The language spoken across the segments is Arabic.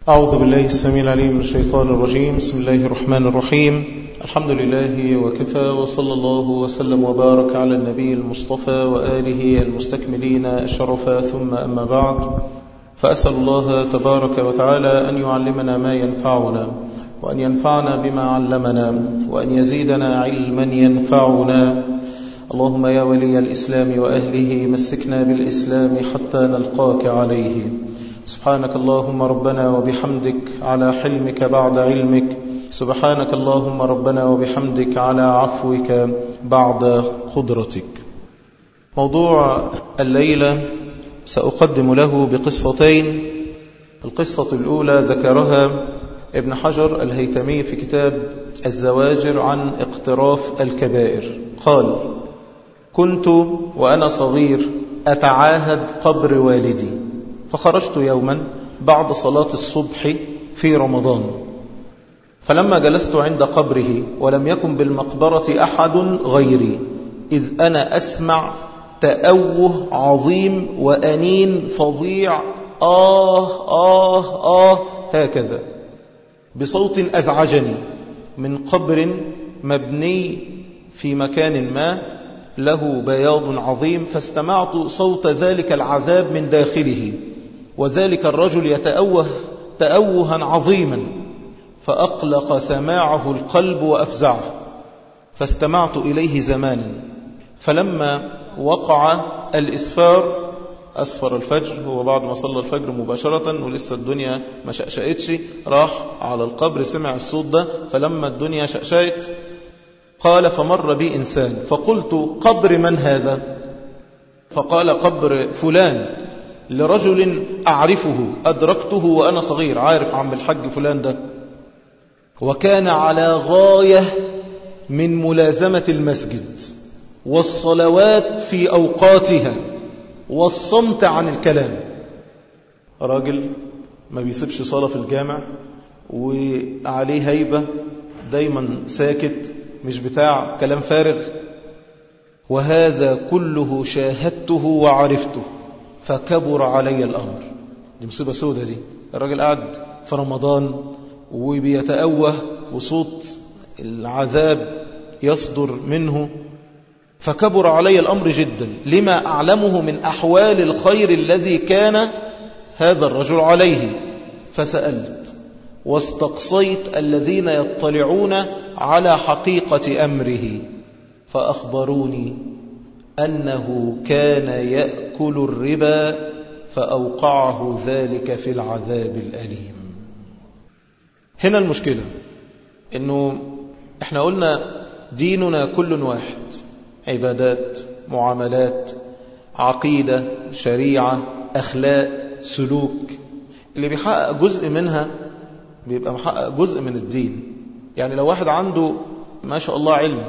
أعوذ بالله السميع العليم من الشيطان الرجيم. بسم الله الرحمن الرحيم. الحمد لله وكفى، وصلى الله وسلم وبارك على النبي المصطفى وآله المستكملين الشرفا، ثم أما بعد، فأسأل الله تبارك وتعالى أن يعلمنا ما ينفعنا، وأن ينفعنا بما علمنا، وأن يزيدنا علما ينفعنا. اللهم يا ولي الإسلام وأهله مسكنا بالإسلام حتى نلقاك عليه. سبحانك اللهم ربنا وبحمدك على حلمك بعد علمك، سبحانك اللهم ربنا وبحمدك على عفوك بعد قدرتك. موضوع الليلة سأقدم له بقصتين. القصة الأولى ذكرها ابن حجر الهيثمي في كتاب الزواجر عن اقتراف الكبائر. قال: كنت وأنا صغير أتعاهد قبر والدي، فخرجت يوما بعد صلاة الصبح في رمضان، فلما جلست عند قبره ولم يكن بالمقبرة أحد غيري، إذ أنا أسمع تأوه عظيم وأنين فظيع، هكذا بصوت أزعجني، من قبر مبني في مكان ما له بياض عظيم، فاستمعت صوت ذلك العذاب من داخله، وذلك الرجل يتأوه تأوها عظيما، فأقلق سماعه القلب وأفزعه، فاستمعت إليه زمانا. فلما وقع الإسفار، أسفر الفجر، هو بعد ما صلى الفجر مباشرة ولسه الدنيا ما شأشأتش، راح على القبر سمع الصوت ده، فلما الدنيا شأشأت قال: فمر بي إنسان، فقلت: قبر من هذا؟ فقال: قبر فلان، لرجل أعرفه، أدركته وأنا صغير، عارف عم الحج فلان ده، وكان على غاية من ملازمة المسجد والصلوات في أوقاتها والصمت عن الكلام. راجل ما بيسيبش صلاة في الجامع، وعليه هيبة، دايما ساكت، مش بتاع كلام فارغ. وهذا كله شاهدته وعرفته، فكبر علي الأمر. دي مصيبة سودة دي. الراجل قاعد في رمضان وبيتأوه وصوت العذاب يصدر منه، فكبر علي الأمر جدا لما أعلمه من أحوال الخير الذي كان هذا الرجل عليه. فسألت واستقصيت الذين يطلعون على حقيقة أمره، فأخبروني أنه كان يأكل الربا، فأوقعه ذلك في العذاب الأليم. هنا المشكلة، إنه إحنا قلنا ديننا كل واحد، عبادات، معاملات، عقيدة، شريعة، أخلاق، سلوك. اللي بيحقق جزء منها بيبقى محقق جزء من الدين. يعني لو واحد عنده ما شاء الله علم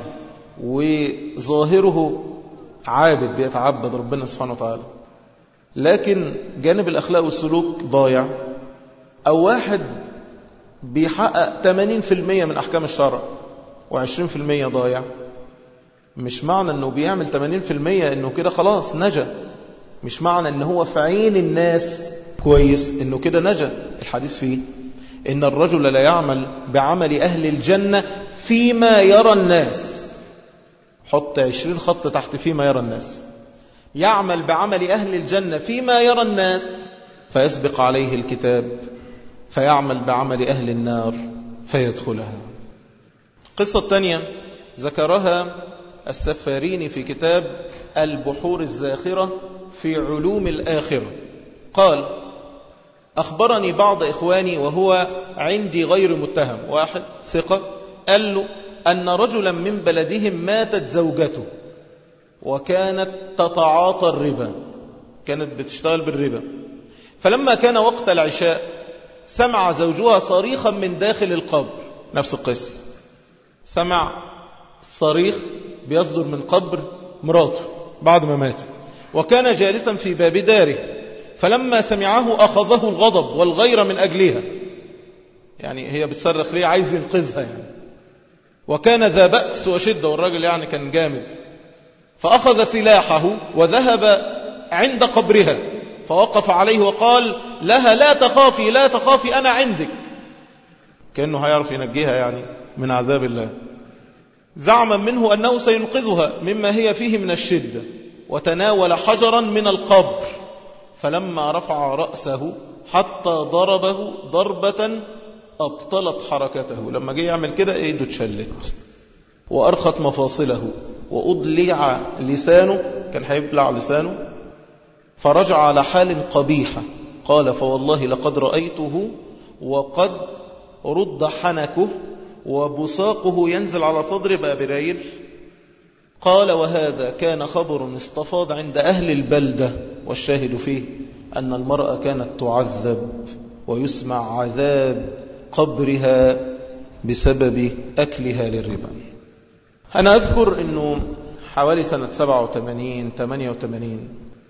وظاهره عابد بيتعبد ربنا سبحانه وتعالى، لكن جانب الأخلاق والسلوك ضايع، أو واحد بيحقق 80% من أحكام الشرع و20% ضايع، مش معنى أنه بيعمل 80% أنه كده خلاص نجا، مش معنى أنه هو في عين الناس كويس أنه كده نجا. الحديث فيه إن الرجل لا يعمل بعمل أهل الجنة فيما يرى الناس، حط 20 خط تحت فيما يرى الناس. يعمل بعمل أهل الجنة فيما يرى الناس، فيسبق عليه الكتاب فيعمل بعمل أهل النار فيدخلها. القصة الثانية ذكرها السفاريني في كتاب البحور الزاخرة في علوم الآخرة. قال: أخبرني بعض إخواني وهو عندي غير متهم، واحد ثقة، قال له أن رجلا من بلدهم ماتت زوجته وكانت تتعاطى الربا، كانت بتشتغل بالربا، فلما كان وقت العشاء سمع زوجها صريخا من داخل القبر. نفس القصة، سمع صريخ بيصدر من قبر مراته بعد ما ماتت، وكان جالسا في باب داره، فلما سمعه أخذه الغضب والغيرة من أجلها، يعني هي بتصرخ ليه، عايز ينقذها يعني. وكان ذا بأس وشدة، والراجل يعني كان جامد، فأخذ سلاحه وذهب عند قبرها فوقف عليه وقال لها لا تخافي لا تخافي أنا عندك، كأنه هيعرف ينجيها يعني من عذاب الله. زعما منه أنه سينقذها مما هي فيه من الشدة، وتناول حجرا من القبر، فلما رفع رأسه حتى ضربه ضربة أبطلت حركته، لما جه يعمل كده ايده اتشلت وأرخت مفاصله وأضلع لسانه، كان هيبلع لسانه، فرجع على حال قبيحة. قال فوالله لقد رأيته وقد رد حنكه وبصاقه ينزل على صدر بابريل. قال وهذا كان خبر استفاض عند أهل البلدة، والشاهد فيه أن المرأة كانت تعذب ويسمع عذاب قبرها بسبب أكلها للربا. أنا أذكر أنه حوالي سنة 87-88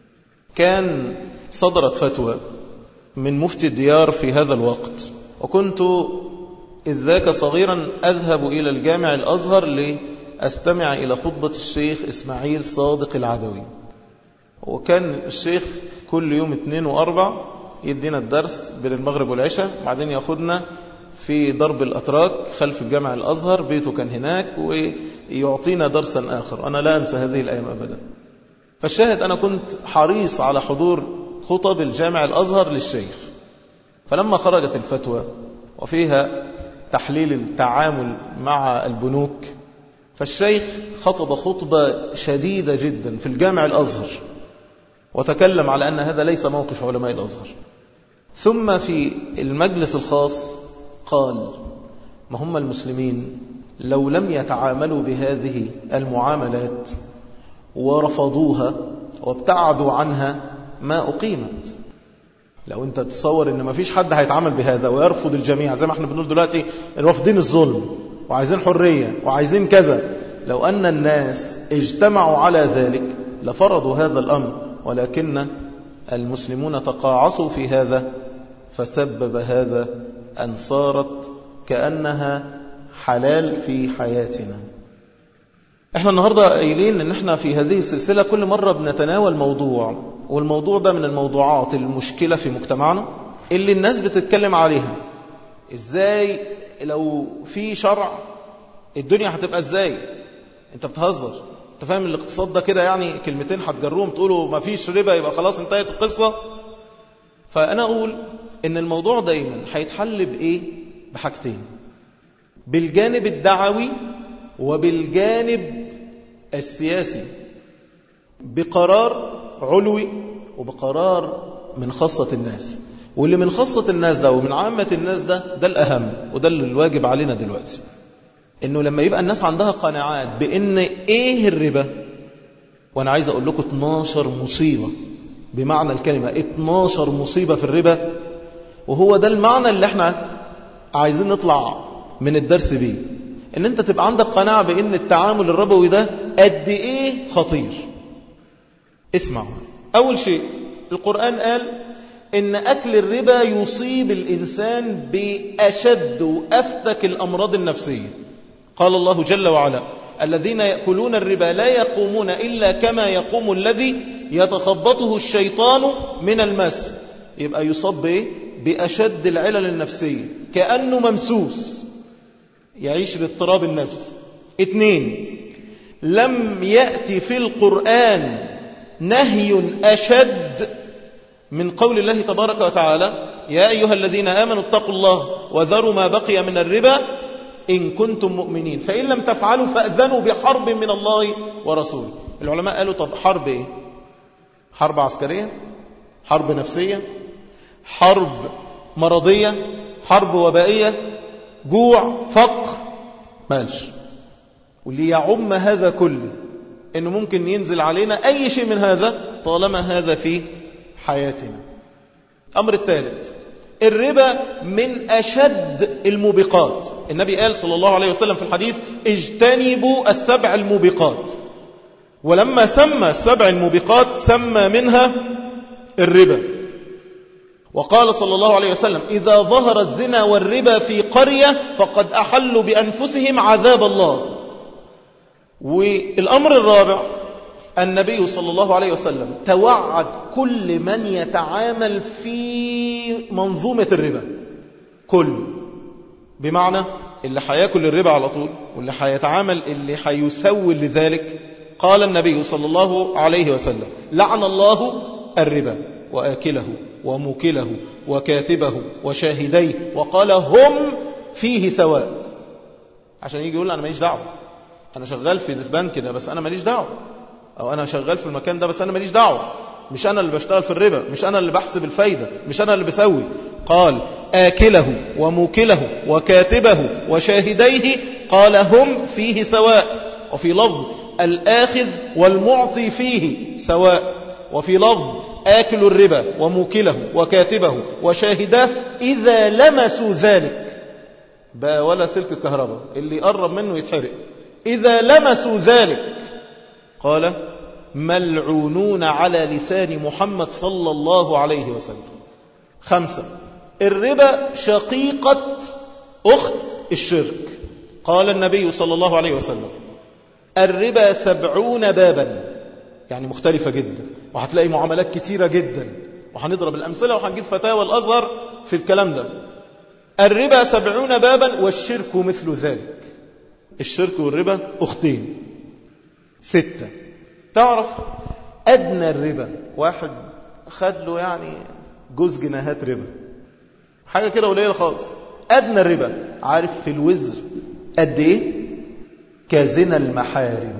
كان صدرت فتوى من مفتي الديار في هذا الوقت، وكنت إذ ذاك صغيرا أذهب إلى الجامع الأزهر لأستمع إلى خطبة الشيخ إسماعيل صادق العدوي. وكان الشيخ كل يوم 2 و4 يدينا الدرس بين المغرب والعشاء، بعدين يأخذنا في درب الأتراك خلف الجامع الأزهر، بيته كان هناك، ويعطينا درسا آخر. أنا لا أنسى هذه الأيام أبدا. فالشاهد أنا كنت حريص على حضور خطب الجامع الأزهر للشيخ. فلما خرجت الفتوى وفيها تحليل التعامل مع البنوك، فالشيخ خطب خطبة شديدة جدا في الجامع الأزهر، وتكلم على أن هذا ليس موقف علماء الأزهر. ثم في المجلس الخاص قال ما هم المسلمين لو لم يتعاملوا بهذه المعاملات ورفضوها وابتعدوا عنها ما أقيمت. لو أنت تصور أن ما فيش حد هيتعامل بهذا ويرفض الجميع، زي ما احنا بنقول دلوقتي رافضين الظلم وعايزين حرية وعايزين كذا، لو أن الناس اجتمعوا على ذلك لفرضوا هذا الأمر، ولكن المسلمون تقاعصوا في هذا، فسبب هذا أن صارت كأنها حلال في حياتنا. احنا النهاردة قايلين ان احنا في هذه السلسلة كل مرة بنتناول موضوع، والموضوع ده من الموضوعات المشكلة في مجتمعنا اللي الناس بتتكلم عليها. ازاي لو في شرع الدنيا هتبقى ازاي؟ انت بتهزر؟ انت فاهم الاقتصاد ده كده يعني كلمتين هتجروهم تقولوا ما فيش ربا يبقى خلاص انتهت القصة؟ فأنا أقول ان الموضوع دايما هيتحل بإيه؟ بحاجتين، بالجانب الدعوي وبالجانب السياسي، بقرار علوي وبقرار من خاصة الناس. واللي من خاصة الناس ده ومن عامة الناس ده الأهم، وده اللي الواجب علينا دلوقتي، إنه لما يبقى الناس عندها قناعات بإن إيه الربا. وأنا عايز أقول لكم 12 مصيبة بمعنى الكلمة، 12 مصيبة في الربا، وهو ده المعنى اللي احنا عايزين نطلع من الدرس بيه، ان انت تبقى عندك قناعة بان التعامل الربوي ده قد ايه خطير. اسمع، اول شيء القرآن قال ان اكل الربا يصيب الانسان باشد وافتك الامراض النفسية. قال الله جل وعلا الذين يأكلون الربا لا يقومون الا كما يقوم الذي يتخبطه الشيطان من المس. يبقى يصاب بايه؟ باشد العلل النفسية، كأنه ممسوس، يعيش باضطراب النفس. 2، لم يأتي في القرآن نهي أشد من قول الله تبارك وتعالى يا أيها الذين آمنوا اتقوا الله وذروا ما بقي من الربا إن كنتم مؤمنين فإن لم تفعلوا فأذنوا بحرب من الله ورسوله. العلماء قالوا طب حرب إيه؟ حرب عسكرية؟ حرب نفسية؟ حرب مرضية؟ حرب وبائية؟ جوع؟ فقر؟ مالش. واللي يعم هذا كله إنه ممكن ينزل علينا أي شيء من هذا طالما هذا في حياتنا. أمر الثالث، الربا من أشد الموبقات. النبي قال صلى الله عليه وسلم في الحديث اجتنبوا السبع الموبقات، ولما سمى السبع الموبقات سمى منها الربا. وقال صلى الله عليه وسلم إذا ظهر الزنا والربا في قرية فقد أحلوا بأنفسهم عذاب الله. والأمر الرابع النبي صلى الله عليه وسلم توعد كل من يتعامل في منظومة الربا، بمعنى اللي هياكل الربا على طول واللي هيتعامل اللي هيسوي لذلك. قال النبي صلى الله عليه وسلم: لعن الله الربا وآكله وموكله وكاتبه وشاهديه، وقال هم فيه سواء. عشان يجي يقول أنا ماليش دعوة، أنا شغال في البنك ده بس أنا ماليش دعوة، أو أنا شغال في المكان ده بس أنا ماليش دعوة، مش أنا اللي بشتغل في الربا، مش أنا اللي بحسب الفايدة، مش أنا اللي بسوي. قال آكله وموكله وكاتبه وشاهديه، قال هم فيه سواء. وفي لفظ الآخذ والمعطي فيه سواء. وفي لفظ آكل الربا وموكله وكاتبه وشاهداه إذا لمسوا ذلك، بقى ولا سلك الكهرباء اللي يقرب منه يتحرق، إذا لمسوا ذلك قال ملعونون على لسان محمد صلى الله عليه وسلم. 5. الربا شقيقة أخت الشرك. قال النبي صلى الله عليه وسلم: الربا 70 بابا، يعني مختلفة جدا، وهتلاقي معاملات كتيرة جدا، وهنضرب الأمثلة وهنجيب فتاوى الأزهر في الكلام ده. الربا 70 بابا والشرك مثل ذلك. الشرك والربا أختين. 6. تعرف أدنى الربا، واحد خد له يعني جوز جنيهات ربا، حاجة كده قليلة خالص. أدنى الربا عارف في الوزر قد إيه؟ كزنا المحارم،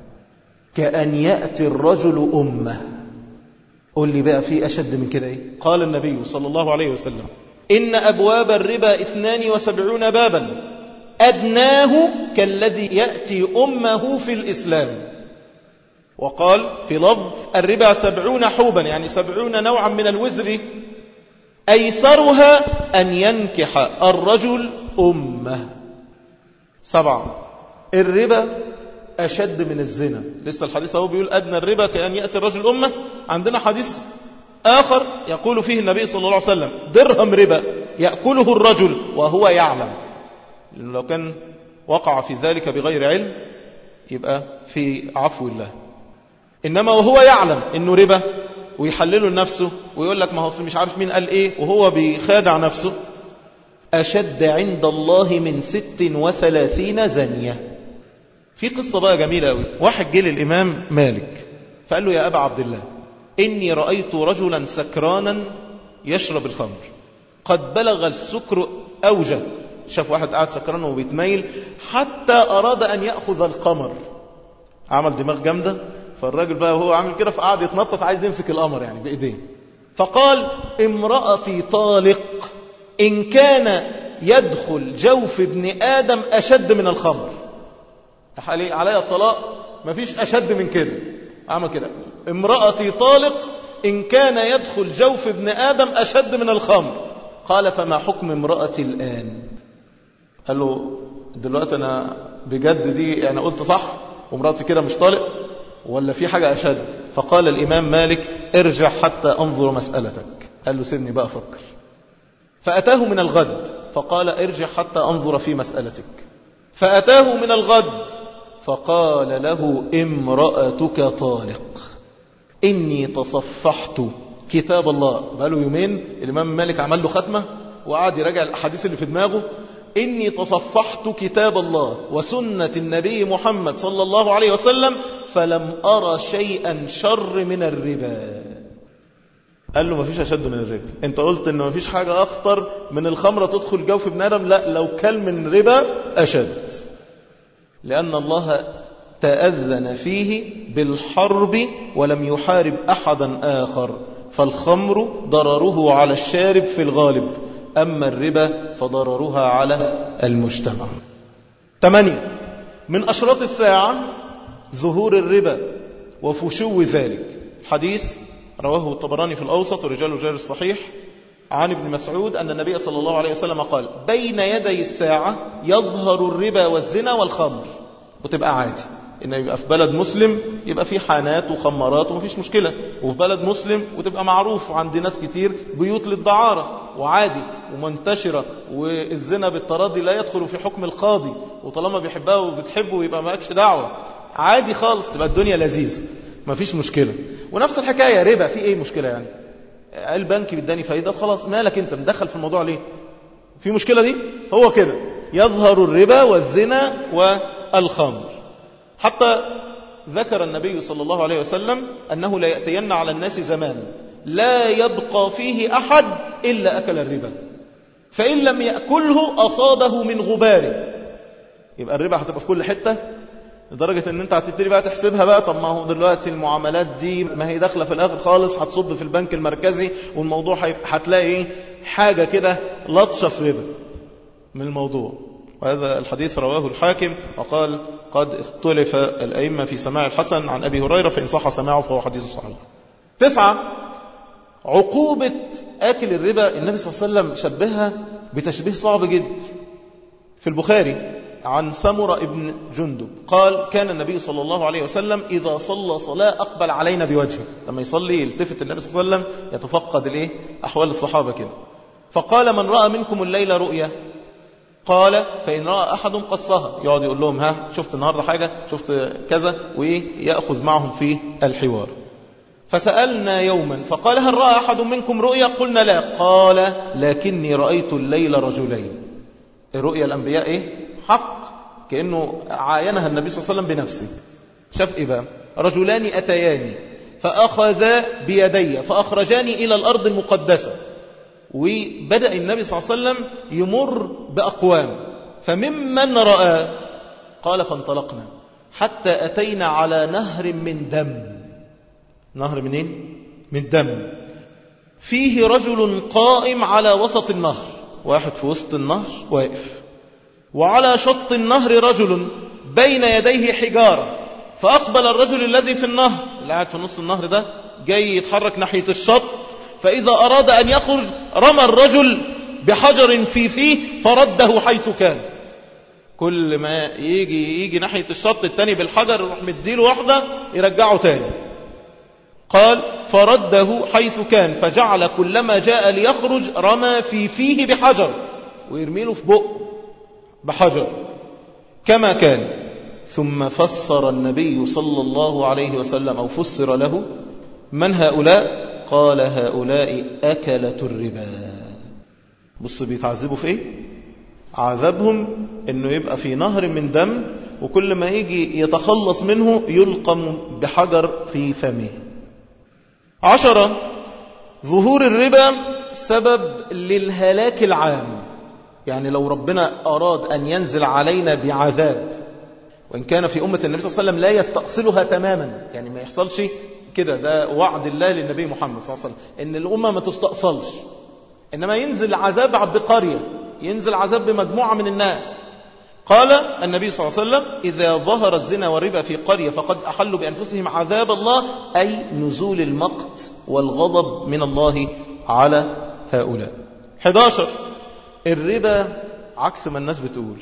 كأن يأتي الرجل أمه. قل لي بقى في أشد من كده إيه؟ قال النبي صلى الله عليه وسلم: إن أبواب الربا 72 بابا، أدناه كالذي يأتي أمه في الإسلام. وقال في لفظ: الربا 70 حوبا، يعني 70 نوعا من الوزر، أيسرها أن ينكح الرجل أمه. 7. الربا أشد من الزنا. لسه الحديث هو بيقول أدنى الربا كأن يأتي الرجل أمه. عندنا حديث آخر يقول فيه النبي صلى الله عليه وسلم: درهم ربا يأكله الرجل وهو يعلم. لأنه لو كان وقع في ذلك بغير علم يبقى في عفو الله، إنما وهو يعلم إنه ربا ويحلله لنفسه ويقول لك ما هو مش عارف مين قال إيه وهو بيخادع نفسه. أشد عند الله من 36 زنية. في قصة بقى جميلة أوي. واحد جه للإمام مالك فقال له: يا أبا عبد الله، إني رأيت رجلا سكرانا يشرب الخمر، قد بلغ السكر أوجه. شاف واحد قاعد سكران وبيتميل حتى أراد أن يأخذ القمر، عمل دماغ جامدة، فالراجل بقى وهو عامل كده فقعد يتنطط عايز يمسك القمر يعني بإيديه. فقال: امرأتي طالق، إن كان يدخل جوف ابن آدم أشد من الخمر. علي الطلاق مفيش أشد من كده. عمل كده: امرأتي طالق، إن كان يدخل جوف ابن آدم أشد من الخمر. قال: فما حكم امرأتي الآن؟ قال له: دلوقتي أنا بجد دي أنا قلت صح ومرأتي كده مش طالق ولا في حاجة أشد؟ فقال الإمام مالك: ارجع حتى أنظر مسألتك. قال له: سيبني بقى أفكر. فأتاه من الغد فقال: ارجع حتى أنظر في مسألتك. فأتاه من الغد فقال له: امرأتك طالق، إني تصفحت كتاب الله. بقاله يومين الإمام مالك عمل له ختمة وقعد يراجع الأحاديث اللي في دماغه. إني تصفحت كتاب الله وسنة النبي محمد صلى الله عليه وسلم فلم أرى شيئا شر من الربا. قال له: ما فيش أشد من الربا. انت قلت إنه ما فيش حاجة أخطر من الخمرة تدخل جوف ابن آدم. لا، لو كل من ربا أشد، لأن الله تأذن فيه بالحرب ولم يحارب أحدا آخر. فالخمر ضرره على الشارب في الغالب، أما الربا فضررها على المجتمع. 8. من أشراط الساعة ظهور الربا وفشو ذلك. حديث رواه الطبراني في الأوسط ورجال الجار الصحيح عن ابن مسعود أن النبي صلى الله عليه وسلم قال: بين يدي الساعة يظهر الربا والزنا والخمر. وتبقى عادي إن يبقى في بلد مسلم يبقى في حانات وخمارات ومفيش مشكلة، وفي بلد مسلم وتبقى معروف عند ناس كتير بيوت للدعارة وعادي ومنتشرة، والزنا بالتراضي لا يدخل في حكم القاضي، وطالما بيحبها وبتحبه يبقى مالكش دعوة، عادي خالص، تبقى الدنيا لذيذة. ما فيش مشكلة. ونفس الحكاية ربا، في ايه مشكلة يعني؟ البنك بيداني فايدة خلاص، مالك انت مدخل في الموضوع ليه؟ في مشكلة دي؟ هو كده يظهر الربا والزنا والخمر. حتى ذكر النبي صلى الله عليه وسلم أنه لا يأتين على الناس زمان لا يبقى فيه أحد إلا أكل الربا، فإن لم يأكله أصابه من غباره. يبقى الربا هتبقى في كل حتة، لدرجة ان انت هتبتدي بقى تحسبها بقى، طب ما هو دلوقتي المعاملات دي ما هي داخلة في الاخر خالص هتصب في البنك المركزي، والموضوع هتلاقي ايه حاجة كده لطشة في ربا من الموضوع. وهذا الحديث رواه الحاكم وقال قد اختلف الأئمة في سماع الحسن عن أبي هريرة، فإن صح سماعه فهو حديث صحيح. 9. عقوبة آكل الربا. النبي صلى الله عليه وسلم شبهها بتشبيه صعب جدا. في البخاري عن سمرة ابن جندب قال كان النبي صلى الله عليه وسلم إذا صلى صلاة أقبل علينا بوجهه. لما يصلي يلتفت النبي صلى الله عليه وسلم يتفقد أحوال الصحابة كده. فقال من رأى منكم الليلة رؤيا؟ قال فإن رأى أحد قصها. يقعد يقول لهم ها شفت النهاردة حاجة، شفت كذا، ويأخذ معهم في الحوار. فسألنا يوما فقال هل رأى أحد منكم رؤيا؟ قلنا لا. قال لكني رأيت الليل رجلين. الرؤيا الأنبياء حق، كأنه عاينها النبي صلى الله عليه وسلم بنفسه. شاف بقى رجلان أتياني فأخذا بيدي فأخرجاني إلى الأرض المقدسة. وبدأ النبي صلى الله عليه وسلم يمر بأقوام فممن رأى قال فانطلقنا حتى أتينا على نهر من دم. نهر منين؟ من دم. فيه رجل قائم على وسط النهر، واحد في وسط النهر واقف، وعلى شط النهر رجل بين يديه حجارة. فأقبل الرجل الذي في النهر اللي قاعد في نص النهر ده جاي يتحرك ناحية الشط، فإذا أراد أن يخرج رمى الرجل بحجر في فيه فرده حيث كان. كل ما يجي ناحية الشط التاني بالحجر يروح مديله واحدة يرجعه تاني. قال فرده حيث كان فجعل كلما جاء ليخرج رمى في فيه بحجر ويرميله في بق بحجر كما كان. ثم فسر النبي صلى الله عليه وسلم أو فسر له من هؤلاء؟ قال هؤلاء أكلة الربا. بص بيتعذبوا في عذابهم انه يبقى في نهر من دم، وكل ما يجي يتخلص منه يلقم بحجر في فمه. 10. ظهور الربا سبب للهلاك العام. يعني لو ربنا أراد أن ينزل علينا بعذاب، وإن كان في أمة النبي صلى الله عليه وسلم لا يستأصلها تماما، يعني ما يحصلش كده، ده وعد الله للنبي محمد صلى الله عليه وسلم إن الأمة ما تستأصلش، إنما ينزل عذاب بقرية، ينزل عذاب بمجموعة من الناس. قال النبي صلى الله عليه وسلم إذا ظهر الزنا والربا في قرية فقد أحلوا بأنفسهم عذاب الله، أي نزول المقت والغضب من الله على هؤلاء. 11. الربا عكس ما الناس بتقول،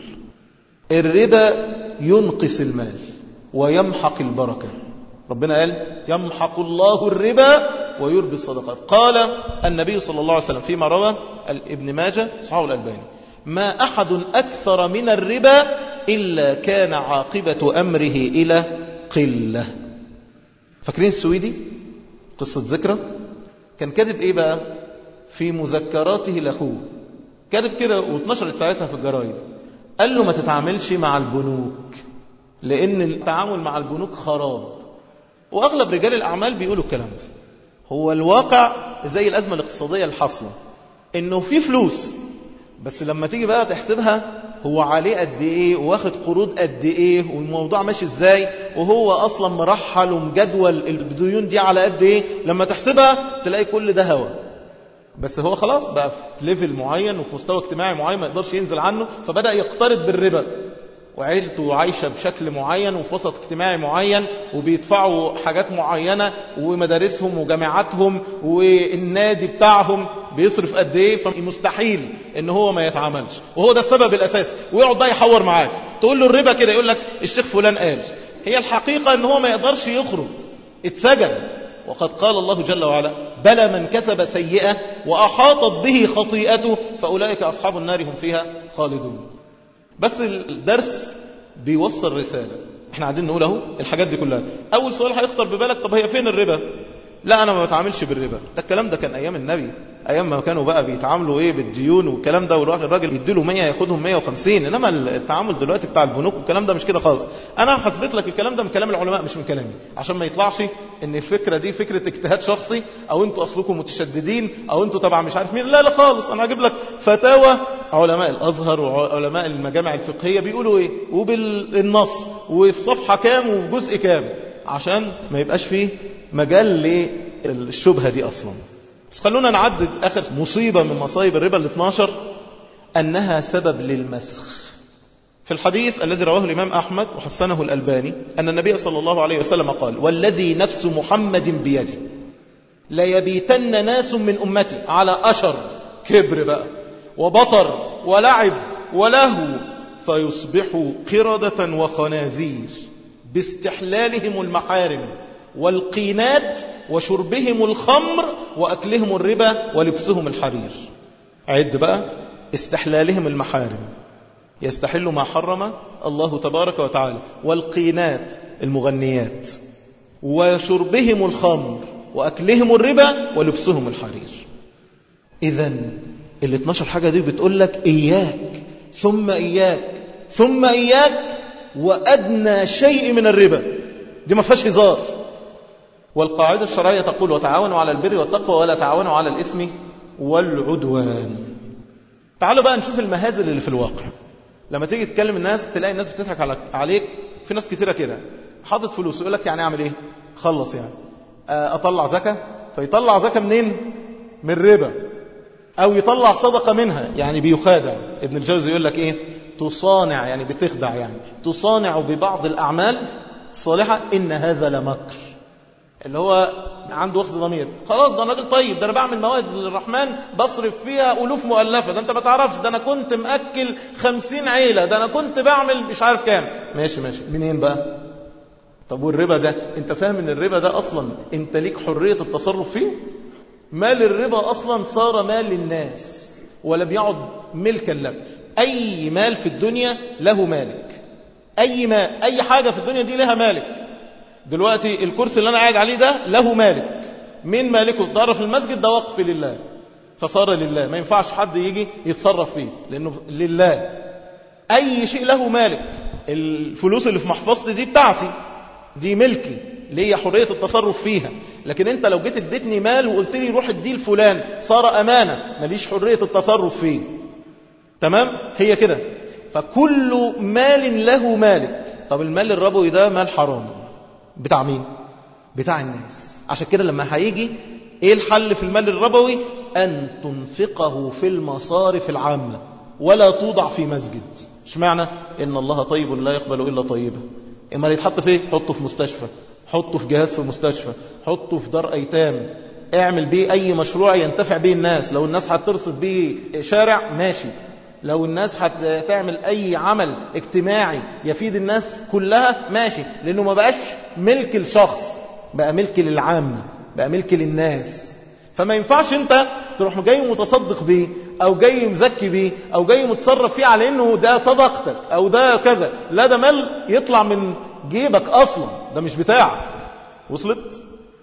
الربا ينقص المال ويمحق البركة. ربنا قال يمحق الله الربا ويربي الصدقات. قال النبي صلى الله عليه وسلم فيما روى ابن ماجه صحابه الألباني ما أحد أكثر من الربا إلا كان عاقبة أمره إلى قلة. فاكرين السويدي قصة ذكرى؟ كان كاتب بقى في مذكراته لأخوه، كاتب كده واتنشرت ساعتها في الجرايد، قال له ما تتعاملش مع البنوك لأن التعامل مع البنوك خراب. وأغلب رجال الأعمال بيقولوا الكلام ده. هو الواقع زي الأزمة الاقتصادية الحاصلة، إنه في فلوس، بس لما تيجي بقى تحسبها هو عليه قد إيه واخد قروض قد إيه والموضوع ماشي إزاي، وهو أصلا مرحل ومجدول الديون دي على قد إيه، لما تحسبها تلاقي كل ده هوا. بس هو خلاص بقى في ليفل معين وفي مستوى اجتماعي معين ما يقدرش ينزل عنه، فبدأ يقترض بالربا، وعيلته عايشة بشكل معين وفي وسط اجتماعي معين، وبيدفعوا حاجات معينة ومدارسهم وجامعاتهم والنادي بتاعهم بيصرف قد ايه، فمستحيل ان هو ما يتعاملش، وهو ده السبب الاساسي. ويقعد بقى يحور معاك، تقول له الربا كده يقول لك الشيخ فلان قال. هي الحقيقة ان هو ما يقدرش يخرج، اتسجن. وقد قال الله جل وعلا بلى من كسب سيئة وأحاطت به خطيئته فأولئك أصحاب النار هم فيها خالدون. بس الدرس بيوصل رسالة، احنا قاعدين نقول اهو الحاجات دي كلها. اول سؤال هيخطر ببالك، طب هي فين الربا؟ لا انا ما بتعاملش بالربا. ده الكلام ده كان ايام النبي، ايام ما كانوا بقى بيتعاملوا بالديون والكلام ده، والواحد الراجل يديله 100 ياخدهم 150. انما التعامل دلوقتي بتاع البنوك والكلام ده مش كده خالص. انا حسبت لك الكلام ده من كلام العلماء مش من كلامي، عشان ما يطلعش ان الفكره دي فكره اجتهاد شخصي، او انتوا اصلكم متشددين، او انتوا تبع مش عارف مين. لا خالص، انا هجيب لك فتاوى علماء الازهر وعلماء المجامع الفقهيه بيقولوا ايه، وبالنص، وفي صفحه كام وجزء كام، عشان ما يبقاش فيه مجال للشبهه دي اصلا. بس خلونا نعدد آخر مصيبة من مصايب الربا 12، أنها سبب للمسخ. في الحديث الذي رواه الإمام أحمد وحسنه الألباني أن النبي صلى الله عليه وسلم قال: والذي نفس محمد بيده ليبيتن ناس من أمتي على أشر، كبر بقى وبطر ولعب ولهو، فيصبحوا قردة وخنازير باستحلالهم المحارم والقينات وشربهم الخمر وأكلهم الربا ولبسهم الحرير. عد بقى: استحلالهم المحارم، يستحل ما حرم الله تبارك وتعالى، والقينات المغنيات، وشربهم الخمر وأكلهم الربا ولبسهم الحرير. إذن 12 حاجة دي بتقول لك إياك ثم إياك ثم إياك وأدنى شيء من الربا. دي ما فيهاش هزار. والقاعدة الشرعية تقول: وتعاونوا على البر والتقوى ولا تعاونوا على الإثم والعدوان. تعالوا بقى نشوف المهازل اللي في الواقع. لما تيجي تكلم الناس تلاقي الناس بتضحك عليك. في ناس كتيرة كده حاطط فلوس يقول لك يعني أعمل إيه؟ خلص يعني أطلع زكاة، فيطلع زكاة منين؟ من ربا، أو يطلع صدقة منها، يعني بيخادع. ابن الجوزي يقول لك إيه؟ تصانع، يعني بتخدع، يعني تصانع ببعض الأعمال الصالحة إن هذا لمكر. اللي هو عنده وخز ضمير، خلاص ده انا راجل طيب، ده انا بعمل مواد للرحمن بصرف فيها ألوف مؤلفة، ده انت ما تعرفش، ده انا كنت مأكل 50 عيلة، ده انا كنت بعمل مش عارف كام. ماشي منين بقى؟ طب والربا ده انت فاهم ان الربا ده اصلا انت ليك حرية التصرف فيه؟ مال الربا اصلا صار مال للناس ولم يعد ملكا لك. اي مال في الدنيا له مالك، اي مال، اي حاجة في الدنيا دي لها مالك. دلوقتي الكرسي اللي أنا قاعد عليه ده له مالك. مين مالكه؟ تعرف المسجد ده وقف لله، فصار لله، ما ينفعش حد يجي يتصرف فيه لأنه لله. أي شيء له مالك. الفلوس اللي في محفظتي دي بتاعتي، دي ملكي، ليا حرية التصرف فيها. لكن أنت لو جيت اديتني مال وقلت لي روح اديه لفلان، صار أمانة، ماليش حرية التصرف فيه. تمام؟ هي كده. فكل مال له مالك. طب المال الربوي ده مال حرام، بتاع مين؟ بتاع الناس. عشان كده لما هيجي ايه الحل في المال الربوي؟ ان تنفقه في المصارف العامة ولا توضع في مسجد. اشمعنى؟ ان الله طيب لا يقبل الا طيبا. اما يتحط فيه؟ حطه في مستشفى، حطه في جهاز في مستشفى، حطه في دار ايتام، اعمل بيه اي مشروع ينتفع به الناس. لو الناس هترصف بيه شارع ماشي، لو الناس هتعمل أي عمل اجتماعي يفيد الناس كلها ماشي، لأنه ما بقاش ملك الشخص، بقى ملك للعامة، بقى ملك للناس. فما ينفعش أنت تروح جاي متصدق بيه، أو جاي مزكي بيه، أو جاي متصرف فيه على أنه ده صدقتك أو ده كذا. لا، ده مال يطلع من جيبك أصلا، ده مش بتاعك. وصلت؟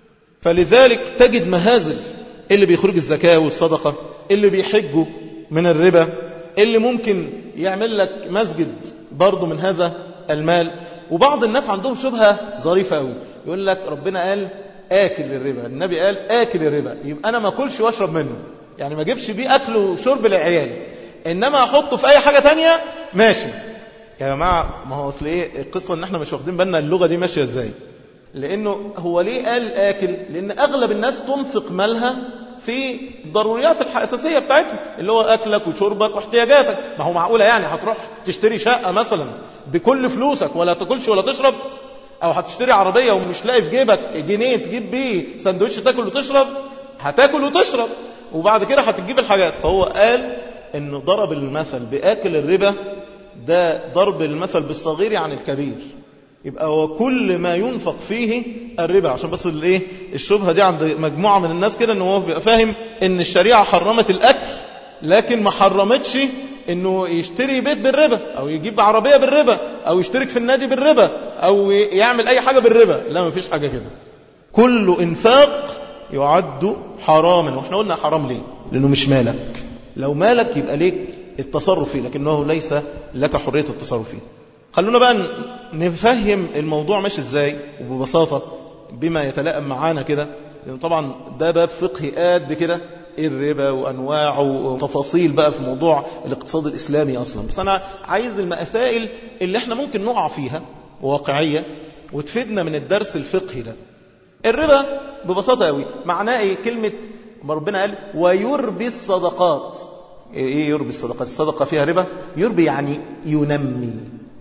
فلذلك تجد مهازل اللي بيخرج الزكاة والصدقة، اللي بيحجوا من الربا، اللي ممكن يعمل لك مسجد برضو من هذا المال. وبعض الناس عندهم شبهة ظريفة قوي، يقول لك ربنا قال آكل الربا، النبي قال آكل الربا، يبقى أنا ما أكلش واشرب منه، يعني ما أجيبش بيه أكل وشرب للعيال، إنما أحطه في أي حاجة تانية ماشي. يا جماعة ما هو أصل إيه القصة؟ إن إحنا مش واخدين بالنا اللغة دي ماشية إزاي. لأنه هو ليه قال آكل؟ لأن أغلب الناس تنفق مالها في الضروريات الأساسية بتاعتها، اللي هو أكلك وشربك واحتياجاتك. ما هو معقولة يعني هتروح تشتري شقة مثلا بكل فلوسك ولا تاكلش ولا تشرب؟ أو هتشتري عربية ومش لاقي في جيبك جنيه تجيب بيه سندوتش تاكل وتشرب؟ هتاكل وتشرب وبعد كده هتجيب الحاجات. فهو قال إنه ضرب المثل بآكل الربا، ده ضرب المثل بالصغير عن الكبير. يبقى هو كل ما ينفق فيه الربا. عشان بس الايه الشبهه دي عند مجموعه من الناس كده، ان هو بيبقى فاهم ان الشريعه حرمت الاكل لكن ما حرمتش انه يشتري بيت بالربا، او يجيب عربية بالربا، او يشترك في النادي بالربا، او يعمل اي حاجة بالربا. لا، مفيش حاجة كده. كل انفاق يعد حراما. واحنا قلنا حرام ليه؟ لانه مش مالك. لو مالك يبقى ليك التصرف فيه، لكنه ليس لك حرية التصرف فيه. خلونا بقى نفهم الموضوع ماشي ازاي وببساطة بما يتلائم معانا كده، لأن طبعا ده باب فقهي قد كده، الربا وأنواعه وتفاصيل بقى في موضوع الاقتصاد الإسلامي أصلا. بس أنا عايز المسائل اللي احنا ممكن نقع فيها واقعية وتفيدنا من الدرس الفقهي ده. الربا ببساطة قوي معناه ايه؟ كلمة ربنا قال ويربي الصدقات. ايه يربي الصدقات؟ الصدقة فيها ربا. يربي يعني ينمي،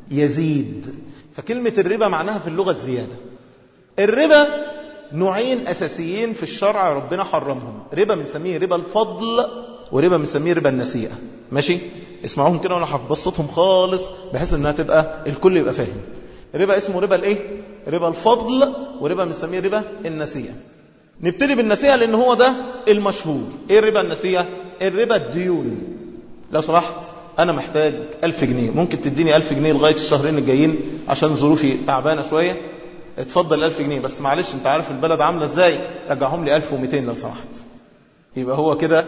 يزيد. فكلمة الربا معناها في اللغة الزيادة. الربا نوعين أساسيين في الشرع ربنا حرمهم. ربا بنسميه ربا الفضل، وربا بنسميه ربا النسيئة. ماشي؟ اسمعوهم كده وانا هبسطهم خالص بحيث انها تبقى الكل يبقى فاهم. ربا اسمه ربا الايه؟ ربا الفضل، وربا بنسميه ربا النسيئة. نبتدي بالنسيئة لان هو ده المشهور. ايه الربا النسيئة؟ الربا الديون. لو سمحت انا محتاج 1000 جنيه، ممكن تديني 1000 جنيه لغاية الشهرين الجايين عشان ظروفي تعبانة شوية؟ اتفضل 1000 جنيه، بس معلش انت عارف البلد عاملة ازاي، رجعهم لي 1200 لو سمحت. يبقى هو كده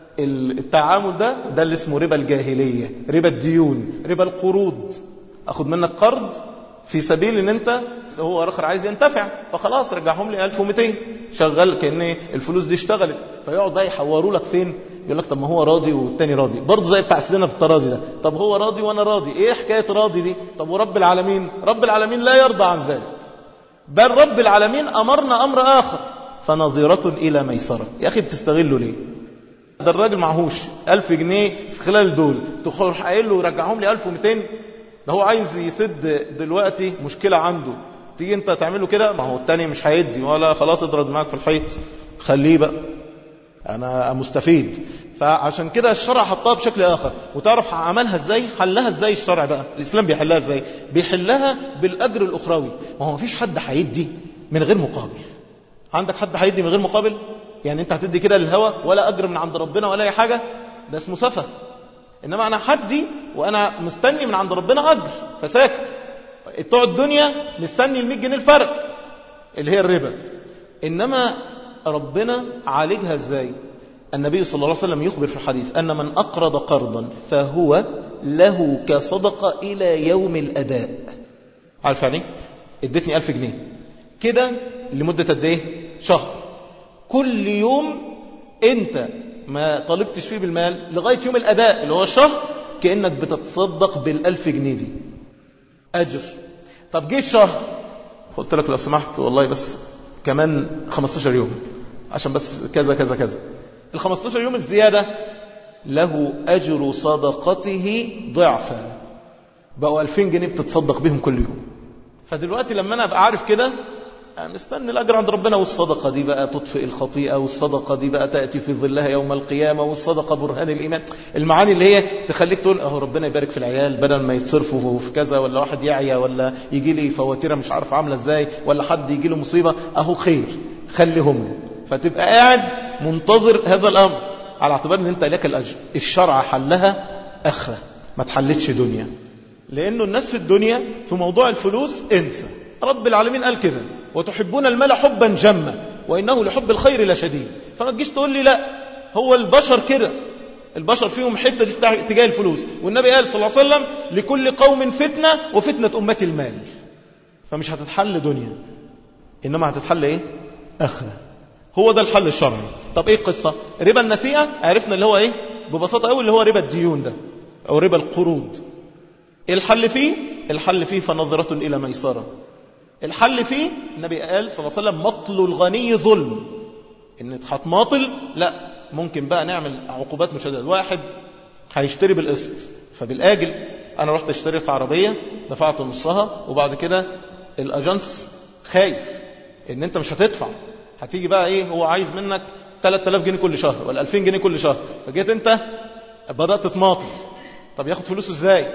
التعامل ده اللي اسمه ربا الجاهلية، ربا الديون، ربا القروض. اخد منك قرض في سبيل ان انت هو اخر عايز ينتفع، فخلاص رجعهم لي 1200. شغل كأن الفلوس دي اشتغلت. فيقعد بقى يحوروا لك فين؟ يقول لك طب ما هو راضي والتاني راضي برضه زي بتاع سيدنا بالتراضي ده. طب هو راضي وانا راضي، ايه حكاية راضي دي؟ طب ورب العالمين؟ رب العالمين لا يرضى عن ذلك، بل رب العالمين أمرنا أمر آخر، فنظيرة إلى ميسرة. يا أخي بتستغلوا ليه؟ ده الراجل معهوش 1000 جنيه في خلال دول، تروح قايل له رجعهم لي 1200. ده هو عايز يسد دلوقتي مشكلة عنده، تيجي انت تعمل له كده؟ ما هو التاني مش هيدي، ولا خلاص اضرب معاك في الحيط، خليه بقى انا مستفيد. فعشان كده الشرع حطها بشكل آخر. وتعرف عملها ازاي؟ حلها ازاي الشرع بقى؟ الإسلام بيحلها ازاي؟ بيحلها بالأجر الأخروي. ما هو مفيش حد هيدي من غير مقابل. عندك حد هيدي من غير مقابل؟ يعني انت هتدي كده للهوى ولا أجر من عند ربنا ولا أي حاجة؟ ده اسمه سفه. إنما أنا حدي وأنا مستني من عند ربنا أجر فساكت. بتوع الدنيا مستني 100 جنيه الفرق اللي هي الربا. إنما ربنا عالجها ازاي؟ النبي صلى الله عليه وسلم يخبر في الحديث أن من أقرض قرضا فهو له كصدقة إلى يوم الأداء. عارف يعني؟ ادتني 1000 جنيه كده لمدة قد ايه؟ شهر. كل يوم انت ما طالبتش فيه بالمال لغاية يوم الأداء اللي هو الشهر، كأنك بتتصدق بال1000 جنيه دي أجر. طب جه الشهر، قلت لك لو سمحت والله بس كمان 15 يوم عشان بس كذا كذا كذا. ال15 يوم الزيادة له أجر صدقته ضعفا، بقوا 2000 جنيه بتتصدق بهم كل يوم. فدلوقتي لما أنا أبقى عارف كده مستني الأجر عند ربنا، والصدقة دي بقى تطفئ الخطيئة، والصدقة دي بقى تأتي في ظلها يوم القيامة، والصدقة برهان الإيمان. المعاني اللي هي تخليك تقول أهو ربنا يبارك في العيال بدل ما يتصرفوا في كذا، ولا واحد يعيا، ولا يجي لي فواتيرة مش عارف عاملة ازاي، ولا حد يجي له مصيبة، أهو خير خليهم. فتبقى قاعد منتظر هذا الأمر على اعتبار ان انت لك الأجر. الشرع حلها آخرة، ما تحلتش دنيا. لأنه الناس في الدنيا في موضوع الفلوس انسى. رب العالمين قال كده وتحبون المال حبا جما وإنه لحب الخير لشديد. فما تجيش تقول لي لا هو البشر كده، البشر فيهم حتة تجاه الفلوس، والنبي قال صلى الله عليه وسلم لكل قوم فتنة وفتنة أمتي المال. فمش هتتحل دنيا، إنما هتتحل إيه؟ آخرة. هو ده الحل الشرعي. طب إيه القصة؟ ربا النسيئة عرفنا اللي هو إيه ببساطة أول، اللي هو ربا الديون ده أو ربا القروض. الحل فيه فنظرة إلى ميسرة. الحل فيه النبي قال صلى الله عليه وسلم مطل الغني ظلم. إن هتماطل لا، ممكن بقى نعمل عقوبات مشددة. واحد هيشتري بالقسط فبالآجل، أنا رحت اشتريت عربية دفعت نصها، وبعد كده الأجنس خايف إن أنت مش هتدفع، هتيجي بقى إيه هو عايز منك 3000 جنيه كل شهر ولا 2000 جنيه كل شهر، فجيت أنت بدأت تماطل. طب ياخد فلوسه إزاي؟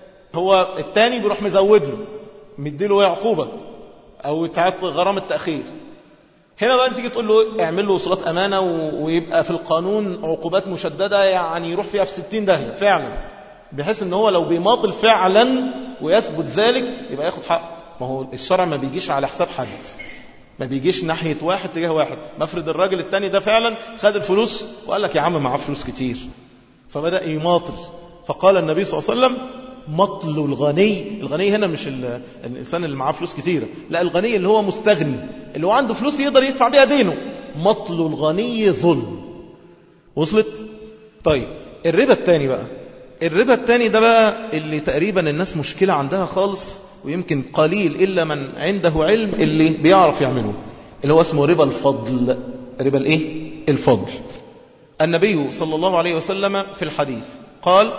هو التاني بيروح مزود له مديله عقوبة أو تعطي غرامة تأخير. هنا بقى تيجي تقول له اعمل له وصولات أمانة ويبقى في القانون عقوبات مشددة، يعني يروح فيها في 60 داهية فعلا. بحيث ان هو لو بيماطل فعلا ويثبت ذلك يبقى ياخد حق. ما هو الشرع ما بيجيش على حساب حد، ما بيجيش ناحية واحد تجاه واحد. مفرد الراجل التاني ده فعلا خد الفلوس وقال لك يا عم معاه فلوس كتير، فبدأ يماطل. فقال النبي صلى الله عليه وسلم مطل الغني. الغني هنا مش الإنسان اللي معاه فلوس كتيرة، لا، الغني اللي هو مستغني، اللي هو عنده فلوس يقدر يدفع بيها دينه. مطل الغني ظلم. وصلت؟ طيب الربا التاني بقى، الربا التاني ده بقى اللي تقريبا الناس مشكلة عندها خالص، ويمكن قليل إلا من عنده علم اللي بيعرف يعمله، اللي هو اسمه ربا الفضل. ربا الايه؟ الفضل. النبي صلى الله عليه وسلم في الحديث قال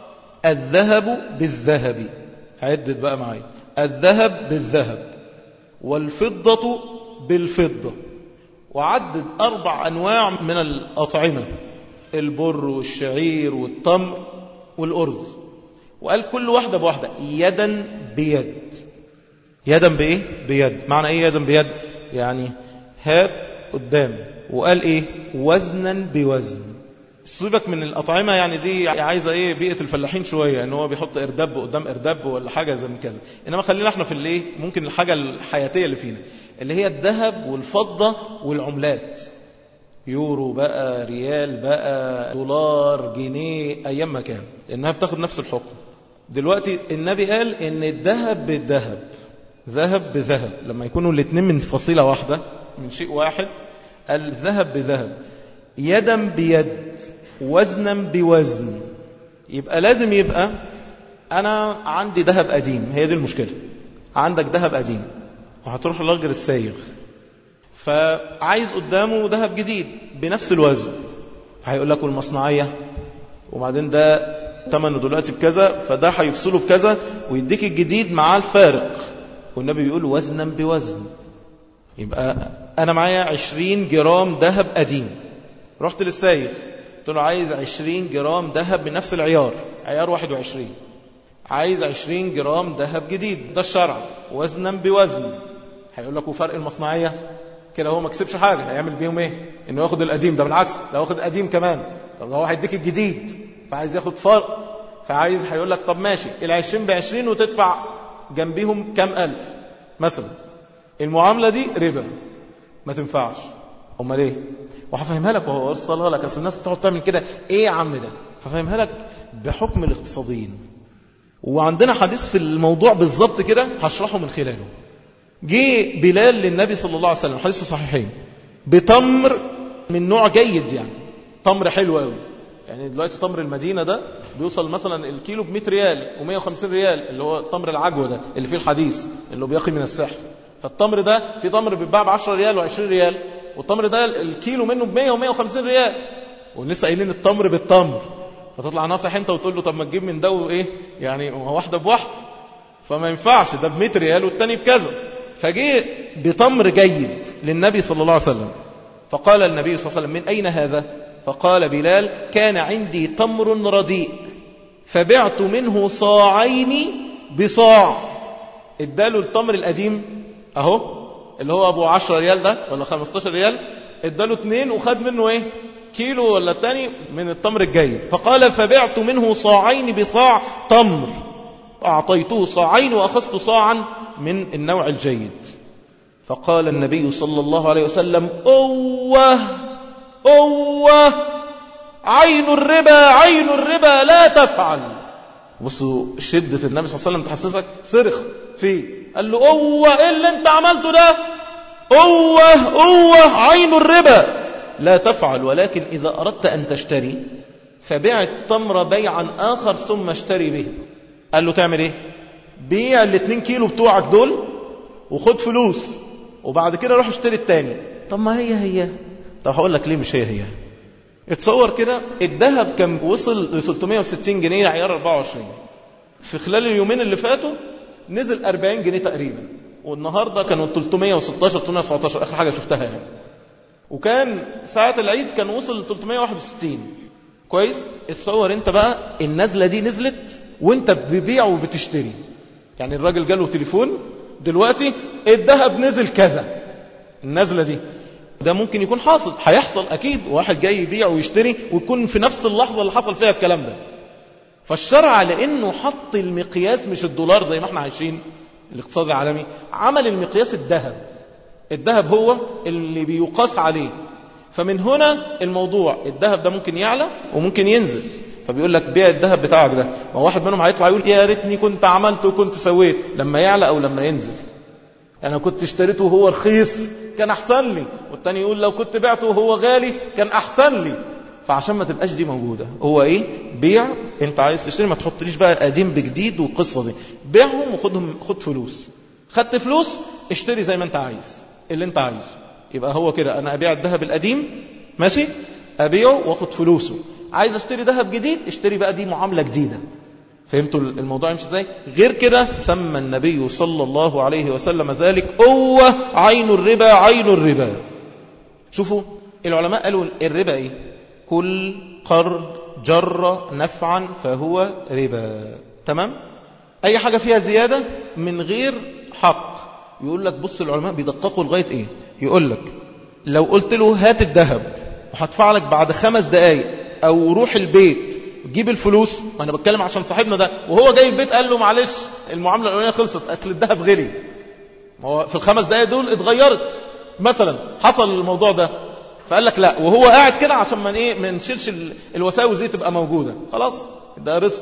الذهب بالذهب، عدد بقى معي، الذهب بالذهب والفضة بالفضة، وعدد 4 أنواع من الأطعمة، البر والشعير والتمر والأرز، وقال كل واحدة بواحدة يدا بيد. يدا بإيه؟ بيد. معنى إيه يدا بيد؟ يعني هات قدام، وقال إيه؟ وزنا بوزن. سيبك من الأطعمة، يعني دي عايزة إيه؟ بيئة الفلاحين شوية، إن هو بيحط إردب قدام إردب ولا حاجة زي من كذا. إنما خلينا إحنا في اللي ممكن الحاجة الحياتية اللي فينا، اللي هي الذهب والفضة والعملات، يورو بقى، ريال بقى، دولار، جنيه، أيام ما كان، لأنها بتاخد نفس الحكم. دلوقتي النبي قال إن الذهب بالذهب، ذهب بذهب، لما يكونوا الاثنين من فصيلة واحدة، من شيء واحد، الذهب بذهب، يدا بيد، وزنا بوزن. يبقى لازم يبقى أنا عندي ذهب قديم، هي دي المشكلة، عندك ذهب قديم وهتروح للراجل السايغ، فعايز قدامه ذهب جديد بنفس الوزن، هيقول لك المصنعية، وبعدين ده ثمنه دلوقتي بكذا، فده هيفصله بكذا، ويديك الجديد مع الفارق. والنبي بيقول وزنا بوزن. يبقى أنا معايا 20 جرام ذهب قديم، رحت للسايغ قلت له عايز 20 جرام ذهب بنفس العيار، عيار 21، عايز 20 جرام ذهب جديد، ده الشرع، وزنا بوزن. هيقول لك وفرق المصنعية كده، هو ما كسبش حاجة، هيعمل بيهم ايه؟ انه ياخد القديم، ده بالعكس ده ياخد القديم كمان. طب هو هيديك الجديد، فعايز ياخد فرق، فعايز هيقول لك طب ماشي، 20 ب20 وتدفع جنبيهم كام ألف مثلا. المعاملة دي ربا، ما تنفعش. امال ايه؟ وهفهمها لك وهو وصلها لك، اصل الناس بتقعد تعمل كده، ايه يا عم ده؟ هفهمها لك بحكم الاقتصاديين، وعندنا حديث في الموضوع بالظبط كده هشرحه من خلاله. جه بلال للنبي صلى الله عليه وسلم، حديث في الصحيحين، بتمر من نوع جيد، يعني تمر حلو قوي. يعني دلوقتي تمر المدينة ده بيوصل مثلا الكيلو ب100 ريال و150 ريال، اللي هو تمر العجوة ده اللي فيه الحديث اللي بيقي من السحر. فالتمر ده في تمر بيتباع ب10 ريال و20 ريال، والتمر ده الكيلو منه ب100 و150 ريال، ولسه قايلين التمر بالتمر. فتطلع ناصح انت وتقول له طب ما تجيب من ده وايه، يعني واحدة بواحدة، فما ينفعش، ده ب100 ريال والتاني بكذا. فجاء بتمر جيد للنبي صلى الله عليه وسلم، فقال النبي صلى الله عليه وسلم من أين هذا؟ فقال بلال كان عندي تمر رديء فبعت منه صاعين بصاع. اداله التمر القديم اهو اللي هو ابو 10 ريال ده ولا 15 ريال، اداله 2 وخد منه ايه؟ كيلو ولا التاني من التمر الجيد. فقال فبعت منه صاعين بصاع تمر، أعطيته صاعين وأخذت صاعا من النوع الجيد. فقال النبي صلى الله عليه وسلم أوه أوه عين الربا، عين الربا لا تفعل. بصوا شدة النبي صلى الله عليه وسلم تحسسك، صرخ فيه، قال له أوه إيه اللي انت عملته ده؟ أوه أوه عين الربا لا تفعل، ولكن إذا أردت أن تشتري فبيع التمر بيعا آخر ثم اشتري به. قال له تعمل ايه؟ بيع 2 كيلو بتوعك دول وخد فلوس، وبعد كده روح اشتري التاني. طب ما هي طب هقول لك ليه مش هي. اتصور كده الذهب كان وصل ل 360 جنيه عيار 24، في خلال اليومين اللي فاتوا نزل 40 جنيه تقريبا، والنهارده كانوا 316 317 اخر حاجه شفتها يعني. وكان ساعة العيد كان وصل ل 361. كويس؟ اتصور انت بقى النزلة دي نزلت وانت بتبيع وبتشتري. يعني الراجل جاله تليفون دلوقتي الذهب نزل كذا، النزلة دي ده ممكن يكون حاصل، هيحصل اكيد، واحد جاي يبيع ويشتري ويكون في نفس اللحظة اللي حصل فيها الكلام ده. فالشرع لأنه حط المقياس مش الدولار زي ما احنا عايشين الاقتصاد العالمي، عمل المقياس الذهب. الذهب هو اللي بيقاس عليه. فمن هنا الموضوع الذهب ده ممكن يعلى وممكن ينزل. فبيقول لك بيع الذهب بتاعك ده، ما واحد منهم هيطلع يقول يا ريتني كنت عملت وكنت سويت، لما يعلى أو لما ينزل. أنا كنت اشتريته وهو رخيص كان أحسن لي، والتاني يقول لو كنت بعته وهو غالي كان أحسن لي. فعشان ما تبقاش دي موجودة، هو إيه؟ بيع. أنت عايز تشتري ما تحطليش بقى قديم بجديد والقصة دي، بيعهم وخدهم، خد فلوس. خدت فلوس اشتري زي ما أنت عايز اللي أنت عايزه. يبقى هو كده، أنا أبيع الذهب القديم ماشي، أبيعه واخد فلوسه. عايز اشتري ذهب جديد اشتري بقى، دي معاملة جديدة. فهمتوا الموضوع يمشي ازاي؟ غير كده سمى النبي صلى الله عليه وسلم ذلك هو عين الربا، عين الربا. شوفوا العلماء قالوا الربا ايه؟ كل قرض جر نفعا فهو ربا. تمام؟ اي حاجة فيها زيادة من غير حق. يقول لك بص العلماء بيدققوا لغاية ايه؟ يقول لك لو قلت له هات الذهب وهدفع لك بعد 5 دقايق، او روح البيت جيب الفلوس، ما انا بتكلم عشان صاحبنا ده وهو جاي البيت قال له معلش المعامله الاولانيه خلصت اصل الذهب غلي، ما هو في ال5 دقايق دول اتغيرت مثلا، حصل الموضوع ده، فقال لك لا، وهو قاعد كده عشان ما نشيلش الوساوس دي تبقى موجوده، خلاص ده رزق.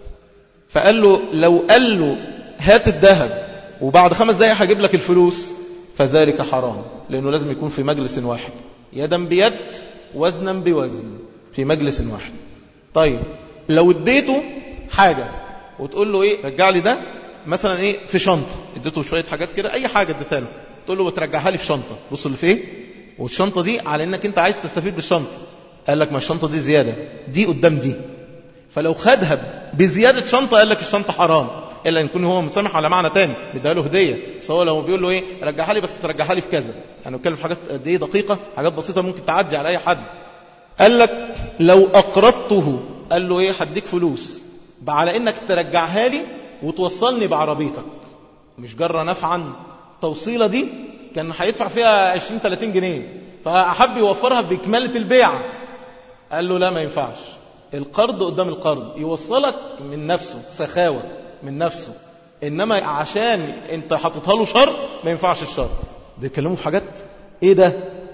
فقال له لو قال له هات الذهب وبعد 5 دقايق هجيب لك الفلوس فذلك حرام، لانه لازم يكون في مجلس واحد، يدا بيد وزنا بوزن، في مجلس واحد. طيب لو اديته حاجة وتقول له ايه رجع لي ده مثلا ايه في شنطة، اديته شوية حاجات كده اي حاجة اديتها له، تقول له وترجعها لي في شنطة، بص اللي فيه، والشنطة دي على انك انت عايز تستفيد بالشنطة، قال لك ما الشنطة دي زيادة، دي قدام دي، فلو خدها بزيادة شنطة قال لك الشنطة حرام، الا ان يكون هو مسامح على معنى تاني بيديها له هديه، سواء لو بيقول له ايه رجعها لي بس ترجعها لي في كذا، انا بتكلم في حاجات قد ايه دقيقه، حاجات بسيطه ممكن تعدي على اي حد. قال لك لو اقرضته، قال له ايه هديك فلوس على انك ترجعها لي وتوصلني بعربيتك، مش جرى نفعا، توصيله دي كان هيدفع فيها 20-30 جنيه، فأحب يوفرها بإكمالة البيع. قال له لا ما ينفعش، القرض قدام القرض، يوصلك من نفسه سخاوة من نفسه، إنما عشان انت حطتها له شر ما ينفعش الشر. بيتكلموا في حاجات ايه ده؟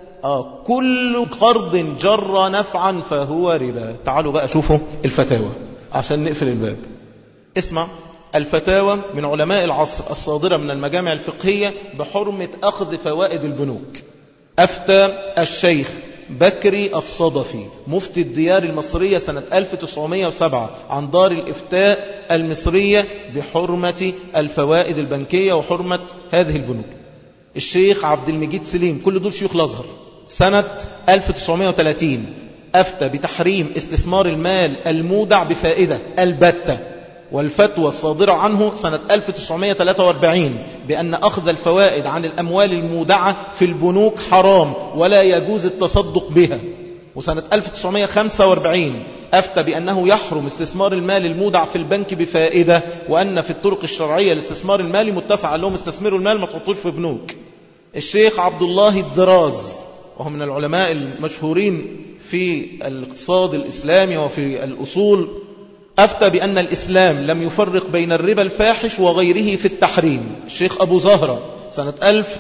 كل قرض جر نفعا فهو ربا. تعالوا بقى شوفوا الفتاوى عشان نقفل الباب. اسمع الفتاوى من علماء العصر الصادرة من المجامع الفقهية بحرمة أخذ فوائد البنوك. أفتى الشيخ بكري الصدفي مفتي الديار المصرية سنة 1907 عن دار الإفتاء المصرية بحرمة الفوائد البنكية وحرمة هذه البنوك. الشيخ عبد المجيد سليم، كل دول شيوخ الأزهر، سنة 1930 أفتى بتحريم استثمار المال المودع بفائدة البتة، والفتوى الصادرة عنه سنة 1943 بأن أخذ الفوائد عن الأموال المودعة في البنوك حرام ولا يجوز التصدق بها. وسنة 1945 أفتى بأنه يحرم استثمار المال المودع في البنك بفائدة، وأن في الطرق الشرعية لاستثمار المال متسعة، لهم استثمروا المال ما تحطوش في بنوك. الشيخ عبد الله الدراز وهو من العلماء المشهورين في الاقتصاد الإسلامي وفي الأصول، أفتى بأن الإسلام لم يفرق بين الربا الفاحش وغيره في التحريم. الشيخ أبو زهرة سنة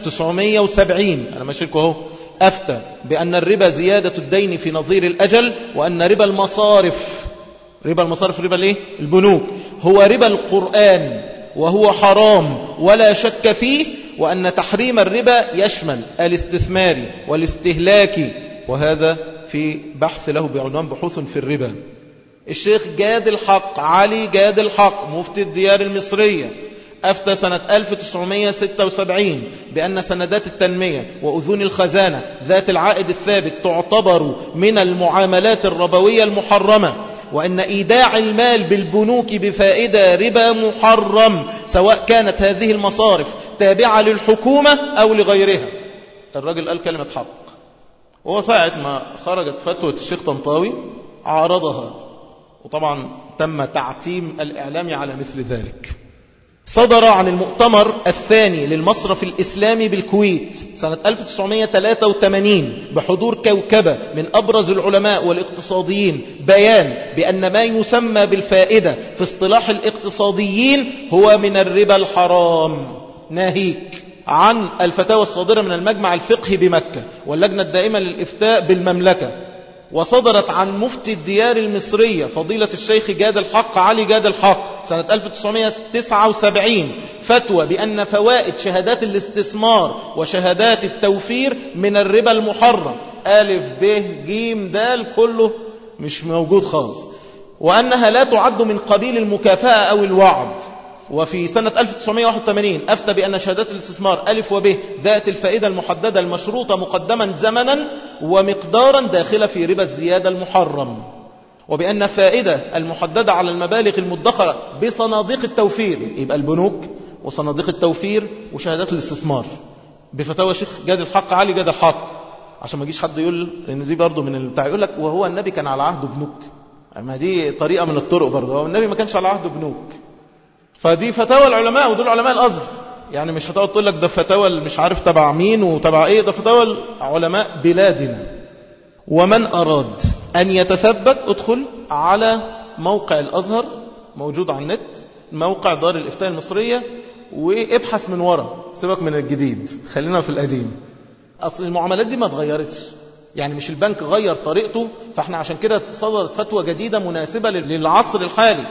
1970 أنا ماشي لكم أهو، أفتى بأن الربا زيادة الدين في نظير الأجل، وأن ربا المصارف، ربا المصارف ربا الإيه؟ البنوك، هو ربا القرآن وهو حرام ولا شك فيه، وأن تحريم الربا يشمل الاستثماري والاستهلاكي، وهذا في بحث له بعنوان بحوث في الربا. الشيخ جاد الحق علي جاد الحق مفتي الديار المصرية أفتى سنة 1976 بأن سندات التنمية وأذون الخزانة ذات العائد الثابت تعتبر من المعاملات الربوية المحرمة، وأن إيداع المال بالبنوك بفائدة ربا محرم، سواء كانت هذه المصارف تابعة للحكومة أو لغيرها. الرجل قال كلمة حق، وهو ساعة ما خرجت فتوى الشيخ طنطاوي عارضها، وطبعا تم تعتيم الإعلام على مثل ذلك. صدر عن المؤتمر الثاني للمصرف الإسلامي بالكويت سنة 1983 بحضور كوكبة من أبرز العلماء والاقتصاديين بيان بأن ما يسمى بالفائدة في اصطلاح الاقتصاديين هو من الربا الحرام، ناهيك عن الفتاوى الصادرة من المجمع الفقهي بمكة واللجنة الدائمة للإفتاء بالمملكة، وصدرت عن مفتي الديار المصرية فضيلة الشيخ جاد الحق علي جاد الحق سنة 1979 فتوى بأن فوائد شهادات الاستثمار وشهادات التوفير من الربا المحرم، ألف ب ج د كله مش موجود خالص، وأنها لا تعد من قبيل المكافأة أو الوعد. وفي سنة 1981 أفتى بأن شهادات الاستثمار ألف وب ذات الفائدة المحددة المشروطة مقدما زمنا ومقدارا داخلة في ربا الزيادة المحرم، وبأن فائدة المحددة على المبالغ المدخرة بصناديق التوفير، يبقى البنوك وصناديق التوفير وشهادات الاستثمار بفتاوى شيخ جاد الحق علي جاد الحق، عشان ما يجيش حد يقول ان دي برضه من البتاع، يقول لك وهو النبي كان على عهده بنوك، ما دي طريقة من الطرق برضه، هو النبي ما كانش على عهده بنوك. فدي فتاوى العلماء ودول علماء الأزهر، يعني مش هتقعد تقول لك ده فتاوى مش عارف تبع مين وتبع ايه، ده فتاوى علماء بلادنا. ومن أراد أن يتثبت ادخل على موقع الأزهر موجود على النت، موقع دار الإفتاء المصرية، وابحث من ورا، سيبك من الجديد خلينا في القديم. أصل المعاملات دي ما اتغيرتش، يعني مش البنك غير طريقته، فاحنا عشان كده صدرت فتوى جديدة مناسبة للعصر الحالي.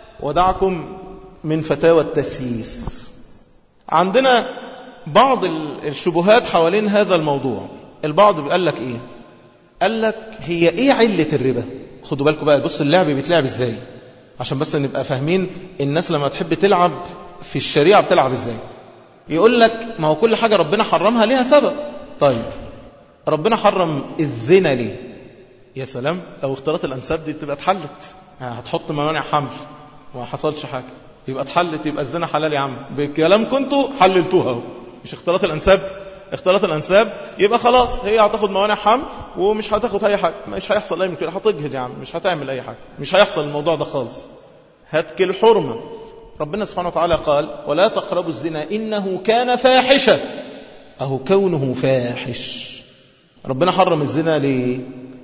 ودعكم من فتاوى التسييس. عندنا بعض الشبهات حوالين هذا الموضوع. البعض بيقول لك ايه؟ قال لك هي ايه علة الربا؟ خدوا بالكم بقى، بص اللعب بيتلعب ازاي عشان بس نبقى فاهمين الناس لما تحب تلعب في الشريعة بتلعب ازاي. يقول لك ما هو كل حاجة ربنا حرمها ليها سبب. طيب ربنا حرم الزنا ليه؟ يا سلام، لو اختلاط الأنساب دي تبقى اتحلت، هتحط موانع حمل وما حصلش حاجة يبقى اتحلت، يبقى الزنا حلال يا عم، بكلام كنتوا حللتوها، مش اختلاط الأنساب. اختلاط الأنساب يبقى خلاص هي هتاخد موانع حمل ومش هتاخد أي حاجة، مش هيحصل أي مشكلة، هتجهد يا عم، مش هتعمل أي حاجة، مش هيحصل الموضوع ده خالص. هتك الحرمة. ربنا سبحانه وتعالى قال ولا تقربوا الزنا إنه كان فاحشة، أهو كونه فاحش. ربنا حرم الزنا ليه؟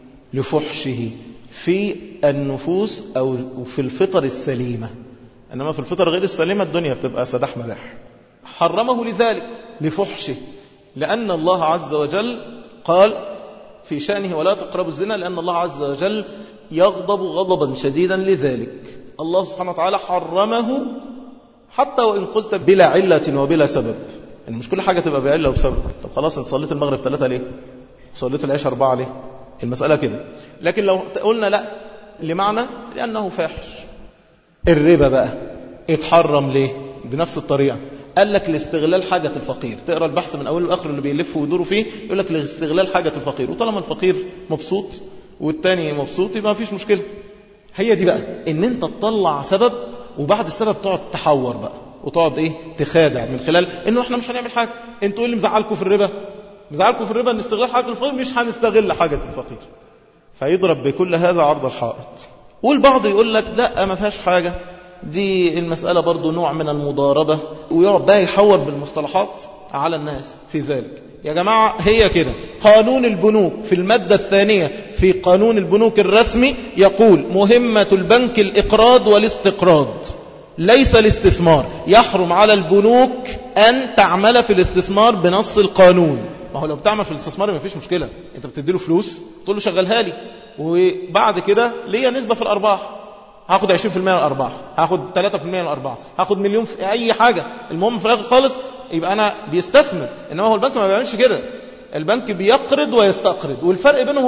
لفحشه في النفوس أو في الفطر السليمة، إنما في الفطر غير السليمة الدنيا بتبقى سداح مداح. حرمه لذلك لفحشه، لأن الله عز وجل قال في شأنه ولا تقربوا الزنا، لأن الله عز وجل يغضب غضبا شديدا لذلك. الله سبحانه وتعالى حرمه حتى وإن قلت بلا علة وبلا سبب، يعني مش كل حاجة تبقى بعلة وبسبب. طب خلاص انت صليت المغرب 3 ليه؟ صليت العشاء 4 ليه؟ المسألة كده. لكن لو قلنا لا لمعنى لأنه فاحش. الربا بقى اتحرم ليه؟ بنفس الطريقة. قال لك لاستغلال حاجة الفقير. تقرأ البحث من أوله لآخره اللي بيلف ويدوروا فيه يقول لك لاستغلال حاجة الفقير، وطالما الفقير مبسوط والتاني مبسوط يبقى مفيش مشكلة. هي دي بقى ان انت تطلع سبب وبعد السبب تقعد تحور بقى وتقعد ايه تخادع من خلال انه احنا مش هنعمل حاجة. انتوا ايه اللي مزعلكم في الربا؟ مزعلكم في الربا ان استغلال حاجة الفقير، مش هنستغل حاجة الفقير. فيضرب بكل هذا عرض الحائط. والبعض يقول لك لا ما فيهاش حاجة، دي المسألة برضو نوع من المضاربة، ويقعد بقى يحور بالمصطلحات على الناس في ذلك. يا جماعة هي كده. قانون البنوك في المادة الثانية في قانون البنوك الرسمي يقول مهمة البنك الإقراض والاستقراض ليس الاستثمار. يحرم على البنوك أن تعمل في الاستثمار بنص القانون. ما هو لو بتعمل في الاستثمار ما فيش مشكلة، انت بتديله فلوس تقول له شغلها لي، وبعد كده ليا نسبة في الأرباح، هاخد 20% من الأرباح، هاخد 3% من الأرباح، هاخد مليون في أي حاجة، المهم في الآخر خالص يبقى أنا بيستثمر. إنما هو البنك ما بيعملش كده، البنك بيقرض ويستقرض، والفرق بينهم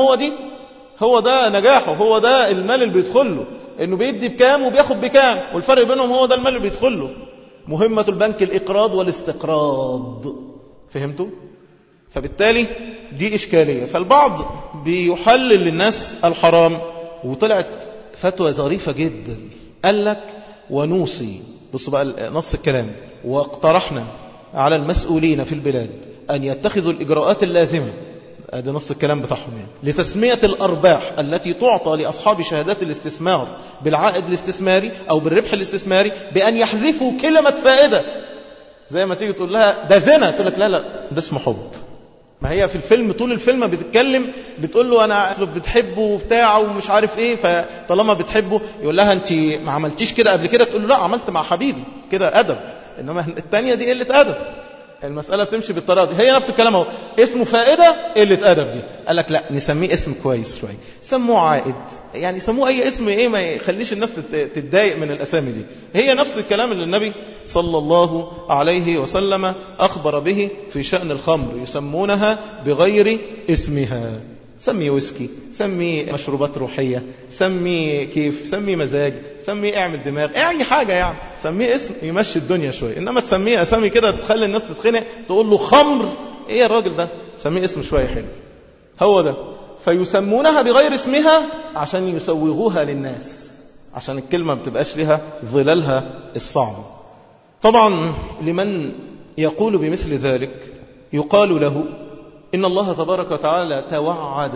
هو ده نجاحه، هو ده المال اللي بيدخل له، إنه بيدي بكام وبياخد بكام، والفرق بينهم هو ده المال اللي بيدخل له. مهمة البنك الإقراض والاستقراض. فهمتوا؟ فبالتالي دي إشكالية. فالبعض بيحلل للناس الحرام، وطلعت فتوى ظريفة جدا. قال لك ونوصي، بصوا بقى نص الكلام، واقترحنا على المسؤولين في البلاد أن يتخذوا الإجراءات اللازمة. ده نص الكلام بتاعهم يعني. لتسمية الأرباح التي تعطى لأصحاب شهادات الاستثمار بالعائد الاستثماري أو بالربح الاستثماري بأن يحذفوا كلمة فائدة. زي ما تيجي تقول لها ده زنا، تقول لك لا ده اسمه حب. ما هي في الفيلم طول الفيلم بتتكلم بتقول له أنا بتحبه وبتاعه ومش عارف إيه، فطالما بتحبه يقول لها أنت ما عملتيش كده قبل كده، تقول له لا عملت مع حبيبي كده أدب، إنما التانية دي قلة أدب. المسألة بتمشي بالطريقة دي. هي نفس الكلام اهو، اسمه فائدة قلة أدب دي. قال لك لا نسميه اسم كويس شوية، سموه عائد، يعني سموه أي اسم إيه ما يخليش الناس تتضايق من الأسامي دي. هي نفس الكلام اللي النبي صلى الله عليه وسلم أخبر به في شأن الخمر، يسمونها بغير اسمها. سمي ويسكي، سمي مشروبات روحية، سمي كيف، سمي مزاج، سمي اعمل دماغ، اي حاجة يعني، سميه اسم يمشي الدنيا شوية. انما تسميه اسامي كده تخلي الناس تتخنق، تقول له خمر، ايه يا الراجل ده، سميه اسم شوية حلو. هو ده. فيسمونها بغير اسمها عشان يسوغوها للناس، عشان الكلمة ما بتبقاش لها ظلالها الصعب. طبعا لمن يقول بمثل ذلك يقال له إن الله تبارك وتعالى توعد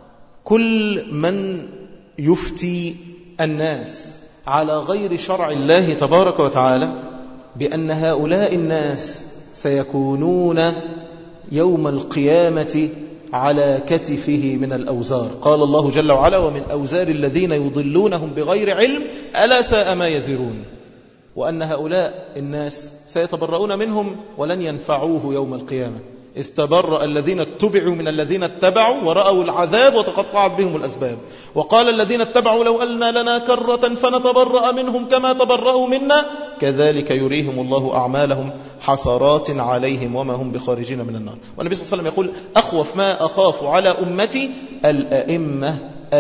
كل من يفتي الناس على غير شرع الله تبارك وتعالى بأن هؤلاء الناس سيكونون يوم القيامة على كتفه من الأوزار. قال الله جل وعلا ومن أوزار الذين يضلونهم بغير علم ألا ساء ما يزرون. وأن هؤلاء الناس سيتبرؤون منهم ولن ينفعوه يوم القيامة. استبرأ الذين اتبعوا من الذين اتبعوا ورأوا العذاب وتقطعت بهم الأسباب. وقال الذين اتبعوا لو أن لنا كرة فنتبرأ منهم كما تبرأوا منا كذلك يريهم الله أعمالهم حسرات عليهم وما هم بخارجين من النار. والنبي صلى الله عليه وسلم يقول أخوف ما أخاف على أمتي الأئمة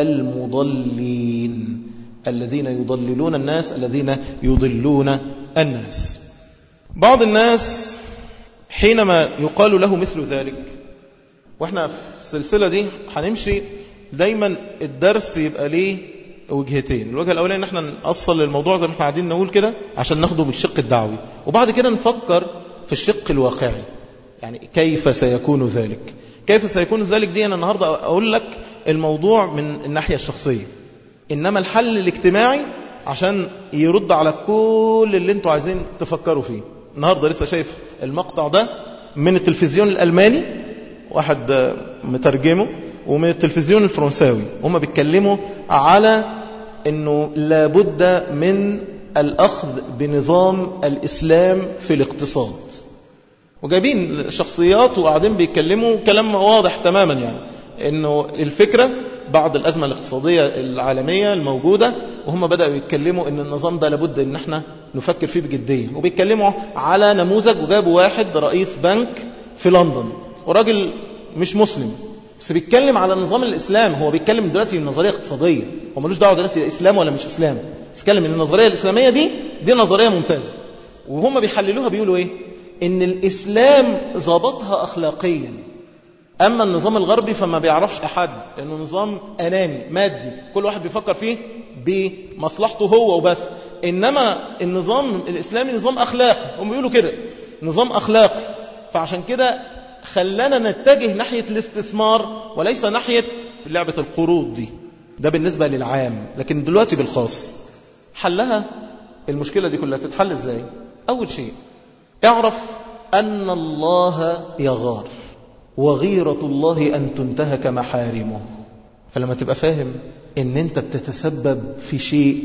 المضلين، الذين يضللون الناس، الذين يضلون الناس. بعض الناس حينما يقال له مثل ذلك، واحنا في السلسلة دي هنمشي دايما الدرس يبقى ليه وجهتين. الوجه الأولاني ان احنا نأصل للموضوع زي ما احنا قاعدين نقول كده عشان ناخده بالشق الدعوي، وبعد كده نفكر في الشق الواقعي، يعني كيف سيكون ذلك. كيف سيكون ذلك دي أنا النهاردة أقول لك الموضوع من الناحية الشخصية، إنما الحل الاجتماعي عشان يرد على كل اللي انتوا عايزين تفكروا فيه. النهاردة لسه شايف المقطع ده من التلفزيون الألماني، واحد مترجمه، ومن التلفزيون الفرنساوي، وهم بيتكلموا على أنه لابد من الأخذ بنظام الإسلام في الاقتصاد، وجايبين شخصيات وقاعدين بيتكلموا كلام واضح تماما، يعني أنه الفكرة بعد الأزمة الاقتصادية العالمية الموجودة، وهم بدأوا يتكلموا أن النظام ده لابد أن احنا نفكر فيه بجدية، وبيتكلموا على نموذج، وجابوا واحد رئيس بنك في لندن وراجل مش مسلم بس بيتكلم على النظام الإسلام. هو بيتكلم دلوقتي نظرية اقتصادية، هو ملوش دعوة دلوقتي إسلام ولا مش إسلام، بيتكلم ان النظرية الإسلامية دي نظرية ممتازة، وهم بيحللوها بيقولوا إيه؟ إن الإسلام ضبطها أخلاقيا، أما النظام الغربي فما بيعرفش أحد، لأنه نظام أناني مادي، كل واحد بيفكر فيه بمصلحته هو وبس. إنما النظام الإسلامي نظام أخلاقي، هم بيقولوا كده نظام أخلاقي، فعشان كده خلانا نتجه ناحية الاستثمار وليس ناحية لعبة القروض دي. ده بالنسبة للعام، لكن دلوقتي بالخاص حلها المشكلة دي كلها تتحل إزاي؟ أول شيء اعرف أن الله يغار، وغيرة الله أن تنتهك محارمه. فلما تبقى فاهم أن أنت بتتسبب في شيء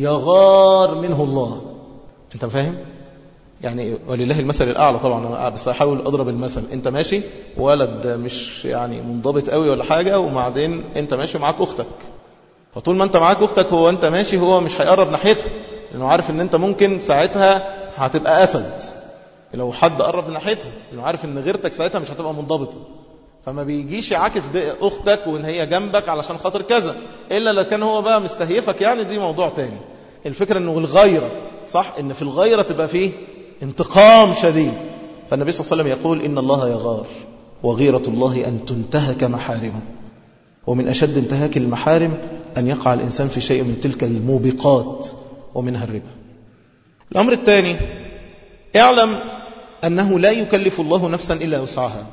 يغار منه الله، أنت فاهم؟ يعني ولله المثل الأعلى طبعا، بس أحاول أضرب المثل. أنت ماشي ولد مش يعني منضبط قوي ولا حاجة، وبعدين أنت ماشي معاك أختك، فطول ما أنت معاك أختك هو أنت ماشي، هو مش هيقرب ناحيتها لأنه عارف أن أنت ممكن ساعتها هتبقى أسد لو حد قرب ناحيتها، لأنه عارف أن غيرتك ساعتها مش هتبقى منضبطة، فما بيجيش يعاكس بأختك وإن هي جنبك علشان خاطر كذا، إلا لو كان هو بقى مستهيفك، يعني دي موضوع تاني. الفكرة أنه الغيرة صح، أن في الغيرة تبقى فيه انتقام شديد. فالنبي صلى الله عليه وسلم يقول إن الله يغار، وغيرة الله أن تنتهك محارمه، ومن أشد انتهاك المحارم أن يقع الإنسان في شيء من تلك الموبقات، ومنها الربا. الأمر الثاني اعلم أنه لا يكلف الله نفسا إلا وسعها.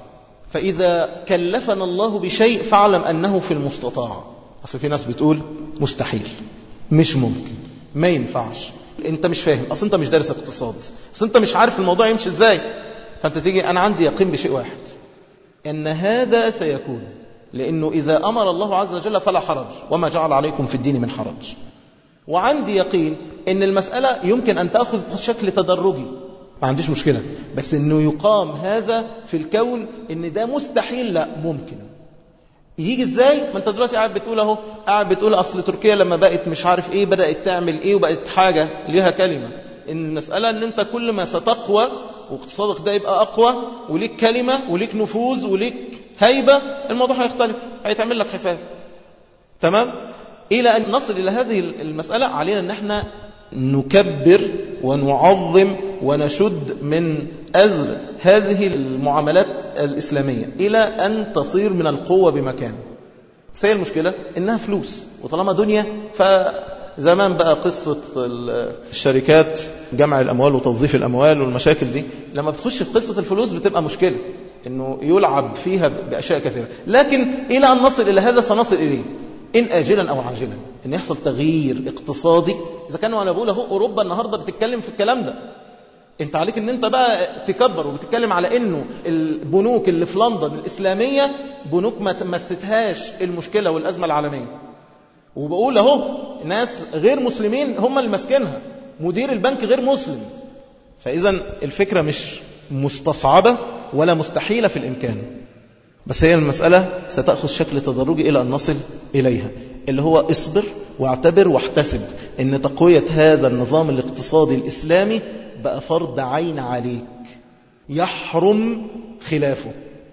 فإذا كلفنا الله بشيء فاعلم أنه في المستطاع. أصل في ناس بتقول مستحيل، مش ممكن، ما ينفعش، أنت مش فاهم، أصل أنت مش دارس اقتصاد، أصل أنت مش عارف الموضوع يمشي إزاي. فأنت تيجي أنا عندي يقين بشيء واحد، أن هذا سيكون، لأنه إذا أمر الله عز وجل فلا حرج، وما جعل عليكم في الدين من حرج. وعندي يقين أن المسألة يمكن أن تأخذ شكل تدرجي، ما عنديش مشكلة، بس أنه يقام هذا في الكون أن ده مستحيل، لا ممكن. يجي إزاي؟ ما أنت دلوقتي قاعد بتقول أهو، قاعد بتقول أصل تركيا لما بقت مش عارف إيه بدأت تعمل إيه وبقت حاجة ليها كلمة. إن المسألة أن أنت كل ما ستقوى واقتصادك ده يبقى أقوى وليك كلمة وليك نفوذ وليك هيبة، الموضوع هيختلف، هيتعمل لك حساب. تمام؟ إلى أن نصل إلى هذه المسألة علينا أن احنا نكبر ونعظم ونشد من أزر هذه المعاملات الإسلامية إلى أن تصير من القوة بمكان. بس هي المشكلة إنها فلوس، وطالما دنيا فزمان بقى قصة الشركات جمع الأموال وتوظيف الأموال والمشاكل دي، لما بتخش في قصة الفلوس بتبقى مشكلة إنه يلعب فيها بأشياء كثيرة. لكن إلى أن نصل إلى هذا سنصل إليه إن آجلا أو عاجلا، إن يحصل تغيير اقتصادي. إذا كانوا أنا بقول أهو أوروبا النهاردة بتتكلم في الكلام ده، أنت عليك إن أنت بقى تكبر وبتتكلم على إنه البنوك اللي في لندن الإسلامية بنوك ما تمستهاش المشكلة والأزمة العالمية. وبقول أهو ناس غير مسلمين هم اللي ماسكينها، مدير البنك غير مسلم. فإذا الفكرة مش مستصعبة ولا مستحيلة في الإمكان، بس هي المسألة ستأخذ شكل تدرجي إلى أن نصل إليها، اللي هو اصبر واعتبر واحتسب إن تقوية هذا النظام الاقتصادي الإسلامي بقى فرض عين عليك، يحرم خلافه،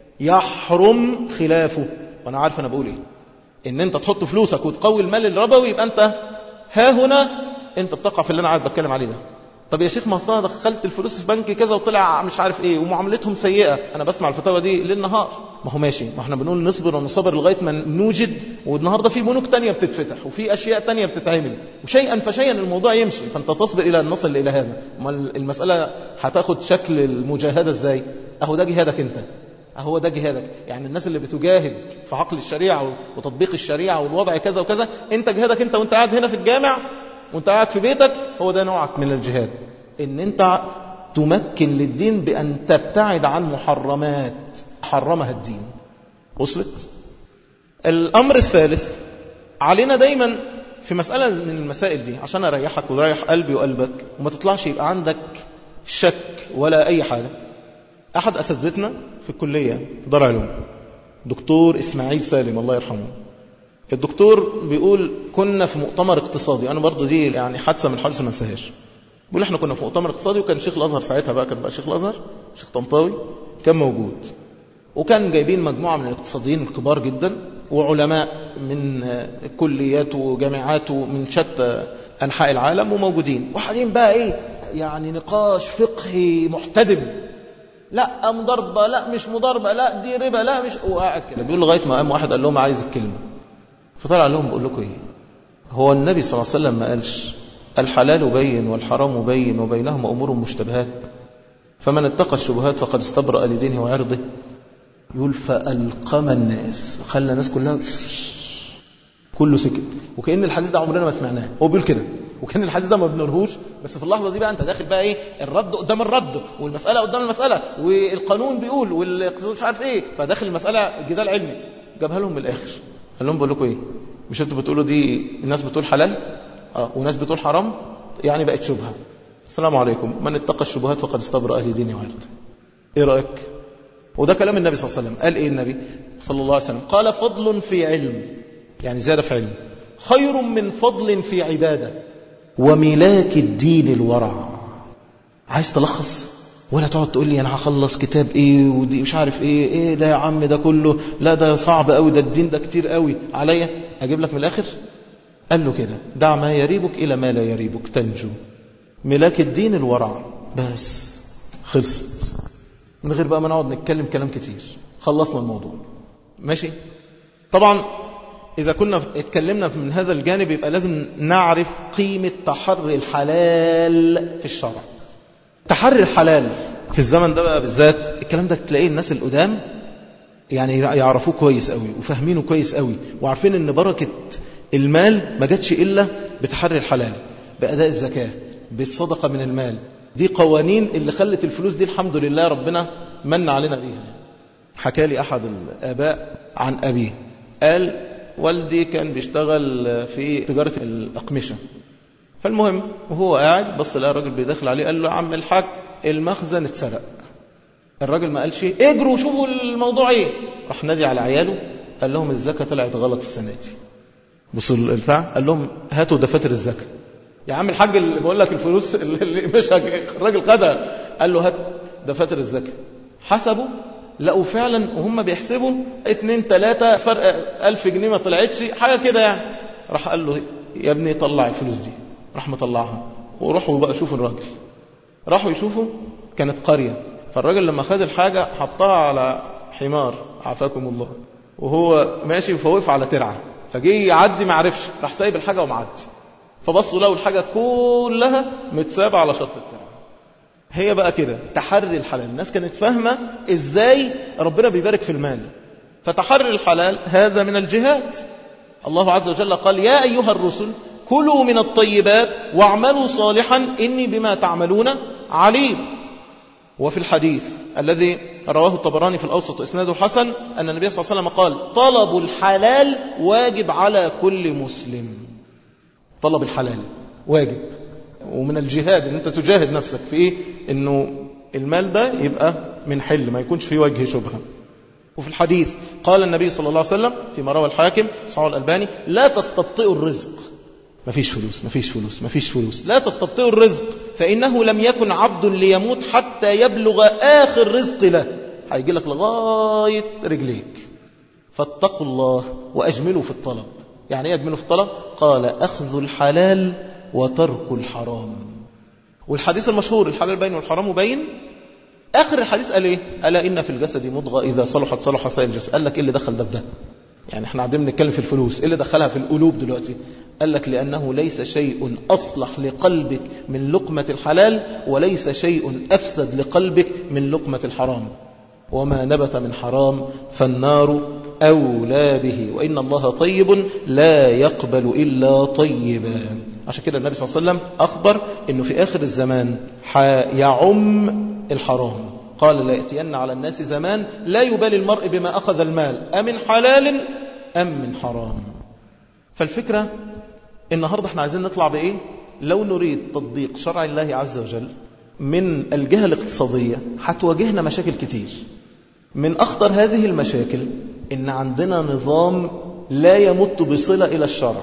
يحرم خلافه. وأنا عارف أنا بقول إيه، إن أنت تحط فلوسك وتقوي المال الربوي يبقى أنت ها هنا أنت بتقع في اللي أنا عارف بتكلم عليه ده. طب يا شيخ ما أصلا دخلت الفلوس في بنك كذا وطلع مش عارف ايه ومعاملتهم سيئة، انا بسمع الفتاوى دي ليل نهار. ما هو ماشي، ما احنا بنقول نصبر ونصبر لغاية ما نوجد، والنهاردة في بنوك تانية بتتفتح وفي اشياء تانية بتتعمل، وشيئا فشيئا الموضوع يمشي، فانت تصبر الى ان نصل الى هذا. ما المسألة هتاخد شكل المجاهدة ازاي؟ اهو ده جهادك انت، اهو ده جهادك. يعني الناس اللي بتجاهد في عقل الشريعة وتطبيق الشريعة والوضع كذا وكذا، انت جهادك انت وانت قاعد هنا في الجامع وانت قاعد في بيتك، هو ده نوعك من الجهاد، ان انت تمكن للدين بأن تبتعد عن محرمات حرمها الدين. وصلت؟ الأمر الثالث علينا دايما في مسألة من المسائل دي عشان أريحك ويريح قلبي وقلبك وما تطلعش يبقى عندك شك ولا أي حاجة. أحد أساتذتنا في الكلية في دار علوم دكتور إسماعيل سالم الله يرحمه، الدكتور بيقول كنا في مؤتمر اقتصادي، أنا برضو دي يعني حادثة من حادثة ما انساهاش. بيقول احنا كنا في مؤتمر اقتصادي وكان شيخ الازهر ساعتها بقى، كان بقى شيخ الازهر شيخ طنطاوي كان موجود، وكان جايبين مجموعه من الاقتصاديين الكبار جدا وعلماء من كليات وجامعات ومن شتى انحاء العالم وموجودين، وقاعدين بقى ايه يعني نقاش فقهي محتدم، لا مضاربه لا مش مضاربه لا دي ربا لا مش، وقاعد كده بيقول لغايه ما قام واحد قال لهم عايز الكلمه، فطلع لهم بقول لكم ايه، هو النبي صلى الله عليه وسلم ما قالش الحلال بين والحرام بين وبينهما أمور مشتبهات فمن اتقى الشبهات فقد استبرأ لدينه وعرضه؟ يقول فألقم الناس، خلى الناس كلها كله سكت، وكأن الحديث ده عمرنا ما سمعناه. هو بيقول كده، وكأن الحديث ده ما بنقولهوش، بس في اللحظة دي بقى أنت داخل بقى إيه الرد قدام الرد والمسألة قدام المسألة والقانون بيقول والاقتصاد مش عارف إيه، فداخل المسألة جدال علمي. جابها لهم من الآخر قال لهم بقول لكم إيه، مش أنتوا بتقولوا دي الناس بتقول حلال وناس بتقول حرام، يعني بقت شبهة. السلام عليكم، من اتقى الشبهات فقد استبرأ لدينه وعرضه. ايه رأيك؟ وده كلام النبي صلى الله عليه وسلم. قال ايه النبي صلى الله عليه وسلم؟ قال فضل في علم، يعني زيادة في علم، خير من فضل في عبادة وملاك الدين الورع. عايز تلخص ولا تقعد تقول لي انا هخلص كتاب ايه ودي مش عارف ايه ده يا عم ده كله، لا ده صعب قوي، ده الدين ده كتير قوي عليا، اجيب لك من الاخر. قال له كده دع ما يريبك إلى ما لا يريبك تنجو، ملاك الدين الورع، بس خلصت، من غير بقى ما نقعد نتكلم كلام كتير، خلصنا الموضوع. ماشي؟ طبعا إذا كنا اتكلمنا من هذا الجانب يبقى لازم نعرف قيمة تحري الحلال في الشرع. تحري الحلال في الزمن ده بقى بالذات، الكلام ده تلاقيه الناس القدام يعني يعرفوه كويس قوي وفاهمينه كويس قوي وعارفين ان بركة المال ما جاتش إلا بتحري الحلال، بأداء الزكاة، بالصدقة من المال. دي قوانين اللي خلت الفلوس دي الحمد لله ربنا من علينا بيها. حكى لي أحد الآباء عن أبيه، قال والدي كان بيشتغل في تجارة الأقمشة، فالمهم وهو قاعد بص لقى الراجل بيدخل عليه، قال له عم الحاج المخزن اتسرق. الراجل ما قالش اجروا شوفوا الموضوع ايه، راح نادي على عياله قال لهم الزكاة طلعت غلط السنة دي. بصوا البتاع، قال لهم هاتوا دفاتر الزكاة. يا عم الحاج اللي بقول لك الفلوس اللي مش الراجل خدها، قال له هات دفاتر الزكاة. حسبوا لقوا فعلا وهم بيحسبوا 2-3 فرق 1000 جنيه ما طلعتش حاجة كده يعني. راح قال له يا ابني طلع الفلوس دي، راح مطلعها. وروحوا بقى شوفوا الراجل، راحوا يشوفوا كانت قرية، فالراجل لما خد الحاجة حطها على حمار عافاكم الله، وهو ماشي فوقف على ترعة، فجي يعدي ما عرفش، راح سايب الحاجة ومعدي، فبصوا لقوا الحاجة كلها متسابة على شط الترعة. هي بقى كده تحري الحلال. الناس كانت فاهمة ازاي ربنا بيبارك في المال، فتحري الحلال هذا من الجهاد. الله عز وجل قال يا أيها الرسل كلوا من الطيبات واعملوا صالحا إني بما تعملون عليم. وفي الحديث الذي رواه الطبراني في الأوسط إسناده حسن أن النبي صلى الله عليه وسلم قال طلب الحلال واجب على كل مسلم. طلب الحلال واجب، ومن الجهاد ان انت تجاهد نفسك في ايه؟ انه المال ده يبقى من حل، ما يكونش فيه وجه شبهه. وفي الحديث قال النبي صلى الله عليه وسلم فيما روى الحاكم صحيح الألباني لا تستبطئوا الرزق. مفيش فلوس مفيش فلوس مفيش فلوس، لا تستبطئوا الرزق فإنه لم يكن عبد ليموت حتى يبلغ آخر رزق له، هيجي لك لغاية رجليك. فاتقوا الله وأجملوا في الطلب. يعني ايه أجملوا في الطلب؟ قال أخذ الحلال وترك الحرام. والحديث المشهور الحلال بين والحرام بين، آخر الحديث قال إيه؟ ألا إن في الجسد مضغة إذا صلحت صلح سائر الجسد. قال لك إيه اللي دخل ده بده؟ يعني احنا قاعدين بنتكلم في الفلوس، إيه اللي دخلها في القلوب دلوقتي؟ قال لك لأنه ليس شيء أصلح لقلبك من لقمة الحلال، وليس شيء أفسد لقلبك من لقمة الحرام. وما نبت من حرام فالنار أولى به، وإن الله طيب لا يقبل إلا طيبا. عشان كده النبي صلى الله عليه وسلم أخبر أنه في آخر الزمان يعم الحرام. قال لا يأتين على الناس زمان لا يبالي المرء بما أخذ المال أمن حلال أم من حرام. فالفكرة النهاردة احنا عايزين نطلع بإيه؟ لو نريد تطبيق شرع الله عز وجل من الجهة الاقتصادية هتواجهنا مشاكل كتير. من أخطر هذه المشاكل إن عندنا نظام لا يمت بصلة إلى الشرع،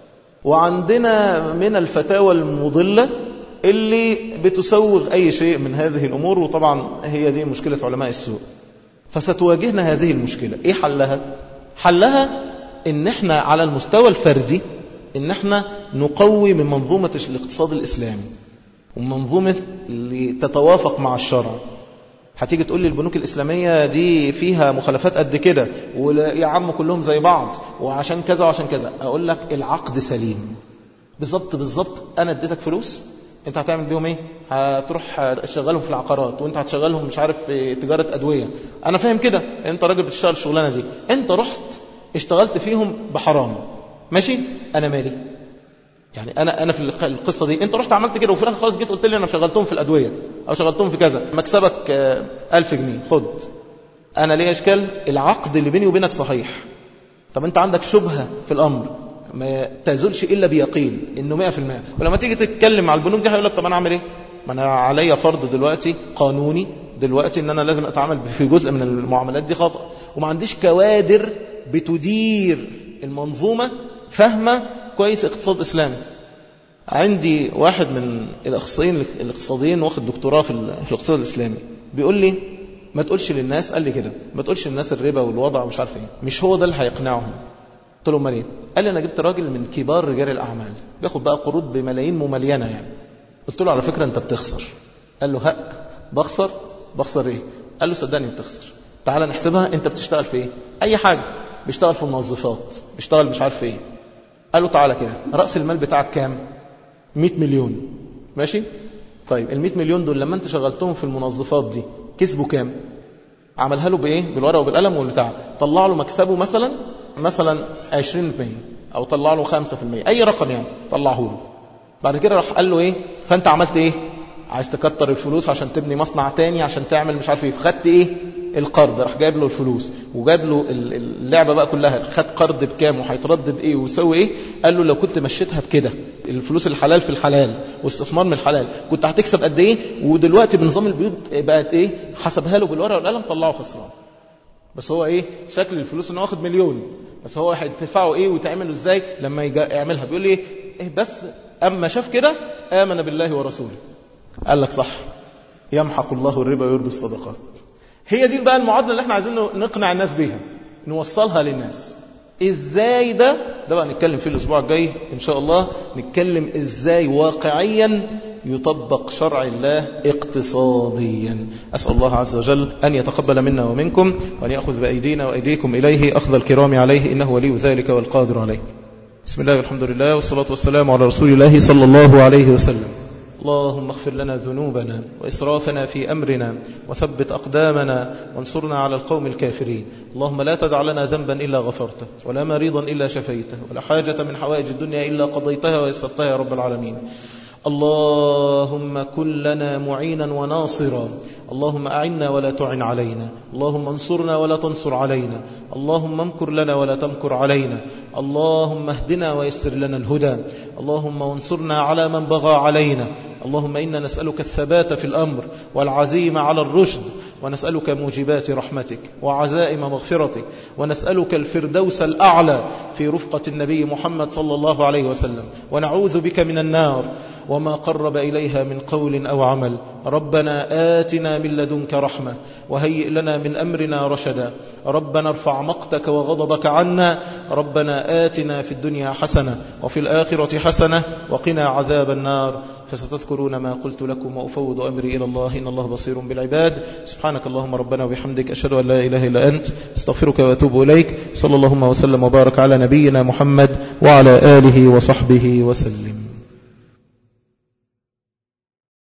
وعندنا من الفتاوى المضلة اللي بتسوغ أي شيء من هذه الأمور، وطبعا هي دي مشكلة علماء السوء. فستواجهنا هذه المشكلة. إيه حلها؟ حلها إن احنا على المستوى الفردي إن احنا نقوي من منظومة الاقتصاد الإسلامي ومنظومة اللي تتوافق مع الشرع. هتيجي تقول لي البنوك الإسلامية دي فيها مخالفات قد كده، ويا عم كلهم زي بعض وعشان كذا وعشان كذا. أقول لك العقد سليم بالضبط. أنا اديتك فلوس، انت هتعمل بيهم ايه؟ هتروح تشغلهم في العقارات، وانت هتشغلهم مش عارف في تجارة أدوية. أنا فاهم كده، انت راجل بتشتغل الشغلانة دي، انت رحت اشتغلت فيهم بحرام، ماشي؟ أنا مالي؟ يعني أنا في القصة دي أنت رحت عملت كده، وفي الآخر خلاص جيت قلت لي أنا شغلتهم في الأدوية أو شغلتهم في كذا، مكسبك 1000 جنيه خد. أنا ليه إشكال؟ العقد اللي بيني وبينك صحيح. طب أنت عندك شبهة في الأمر ما تزولش إلا بيقين إنه 100%. ولما تيجي تتكلم مع البنوك دي هيقول لك طب أنا أعمل إيه؟ ما أنا عليا فرض دلوقتي قانوني دلوقتي إن أنا لازم أتعامل في جزء من المعاملات دي خطأ، وما عنديش كوادر بتدير المنظومة فاهمة كويس اقتصاد إسلامي. عندي واحد من الاقتصاديين واخد دكتوراه في الاقتصاد الإسلامي بيقول لي ما تقولش للناس، قال لي كده، ما تقولش للناس الربا والوضع ومش عارف ايه، مش هو ده اللي هيقنعهم. قلت له امال ايه؟ قال لي انا جبت راجل من كبار رجال الأعمال بياخد بقى قروض بملايين مملينة يعني. قلت له على فكرة انت بتخسر. قال له بخسر ايه؟ قال له صدقني بتخسر. تعال نحسبها، انت بتشتغل في ايه؟ اي حاجة، بيشتغل في الموظفات، بيشتغل مش عارف ايه. قال له تعالى كده، رأس المال بتاعك كام؟ 100 مليون، ماشي؟ طيب ال 100 مليون دول لما انت شغلتهم في المنظفات دي كسبوا كام؟ عملها له بايه؟ بالورقه وبالقلم والبتاع. طلع له مكسبه مثلا 20% او طلع له 5%، اي رقم يعني طلعه له. بعد كده راح قال له ايه؟ فانت عملت ايه؟ عايز تكتر الفلوس عشان تبني مصنع تاني، عشان تعمل مش عارف ايه، فخدت ايه؟ القرض. راح جايب له الفلوس وجاب له اللعبه بقى كلها، خد قرض بكام وهيترد بايه ويسوي ايه. قال له لو كنت مشيتها بكده، الفلوس الحلال في الحلال واستثمار من الحلال، كنت هتكسب قد ايه. ودلوقتي بنظام البيوت بقت ايه؟ حسبها له بالورقه والقلم، طلعه خسران. بس هو ايه؟ شكل الفلوس انه واخد مليون، بس هو هيدفعه ايه وتعمله ازاي لما يعملها؟ بيقول لي ايه بس اما شاف كده امن بالله ورسوله. قال لك صح، يمحق الله الربا ويربي الصدقات. هي دي بقى المعادله اللي احنا عايزين نقنع الناس بيها، نوصلها للناس. ازاي ده بقى نتكلم فيه الاسبوع الجاي ان شاء الله. نتكلم ازاي واقعيا يطبق شرع الله اقتصاديا. أسأل الله عز وجل أن يتقبل منا ومنكم، وأن يأخذ بأيدينا وأيديكم إليه أخذ الكرام عليه، إنه ولي ذلك والقادر عليه. بسم الله والحمد لله والصلاة والسلام على رسول الله صلى الله عليه وسلم. اللهم اغفر لنا ذنوبنا وإسرافنا في أمرنا، وثبت أقدامنا، وانصرنا على القوم الكافرين. اللهم لا تدع لنا ذنبا إلا غفرته، ولا مريضا إلا شفيته، ولا حاجة من حوائج الدنيا إلا قضيتها ويسرتها يا رب العالمين. اللهم كن لنا معينا وناصرا، اللهم أعنا ولا تعن علينا، اللهم انصرنا ولا تنصر علينا، اللهم امكر لنا ولا تمكر علينا، اللهم اهدنا ويسر لنا الهدى، اللهم وانصرنا على من بغى علينا. اللهم إنا نسألك الثبات في الأمر والعزيمة على الرشد، ونسألك موجبات رحمتك وعزائم مغفرتك، ونسألك الفردوس الأعلى في رفقة النبي محمد صلى الله عليه وسلم، ونعوذ بك من النار وما قرب إليها من قول أو عمل. ربنا آتنا من لدنك رحمة وهيئ لنا من أمرنا رشدا. ربنا ارفع مقتك وغضبك عنا. ربنا آتنا في الدنيا حسنة وفي الآخرة حسنة وقنا عذاب النار. فستذكرون ما قلت لكم، وأفوض أمري إلى الله، إن الله بصير بالعباد. سبحانك اللهم ربنا وبحمدك، أشهد أن لا إله إلا أنت، استغفرك وأتوب إليك. صلى اللهم وسلم وبارك على نبينا محمد وعلى آله وصحبه وسلم.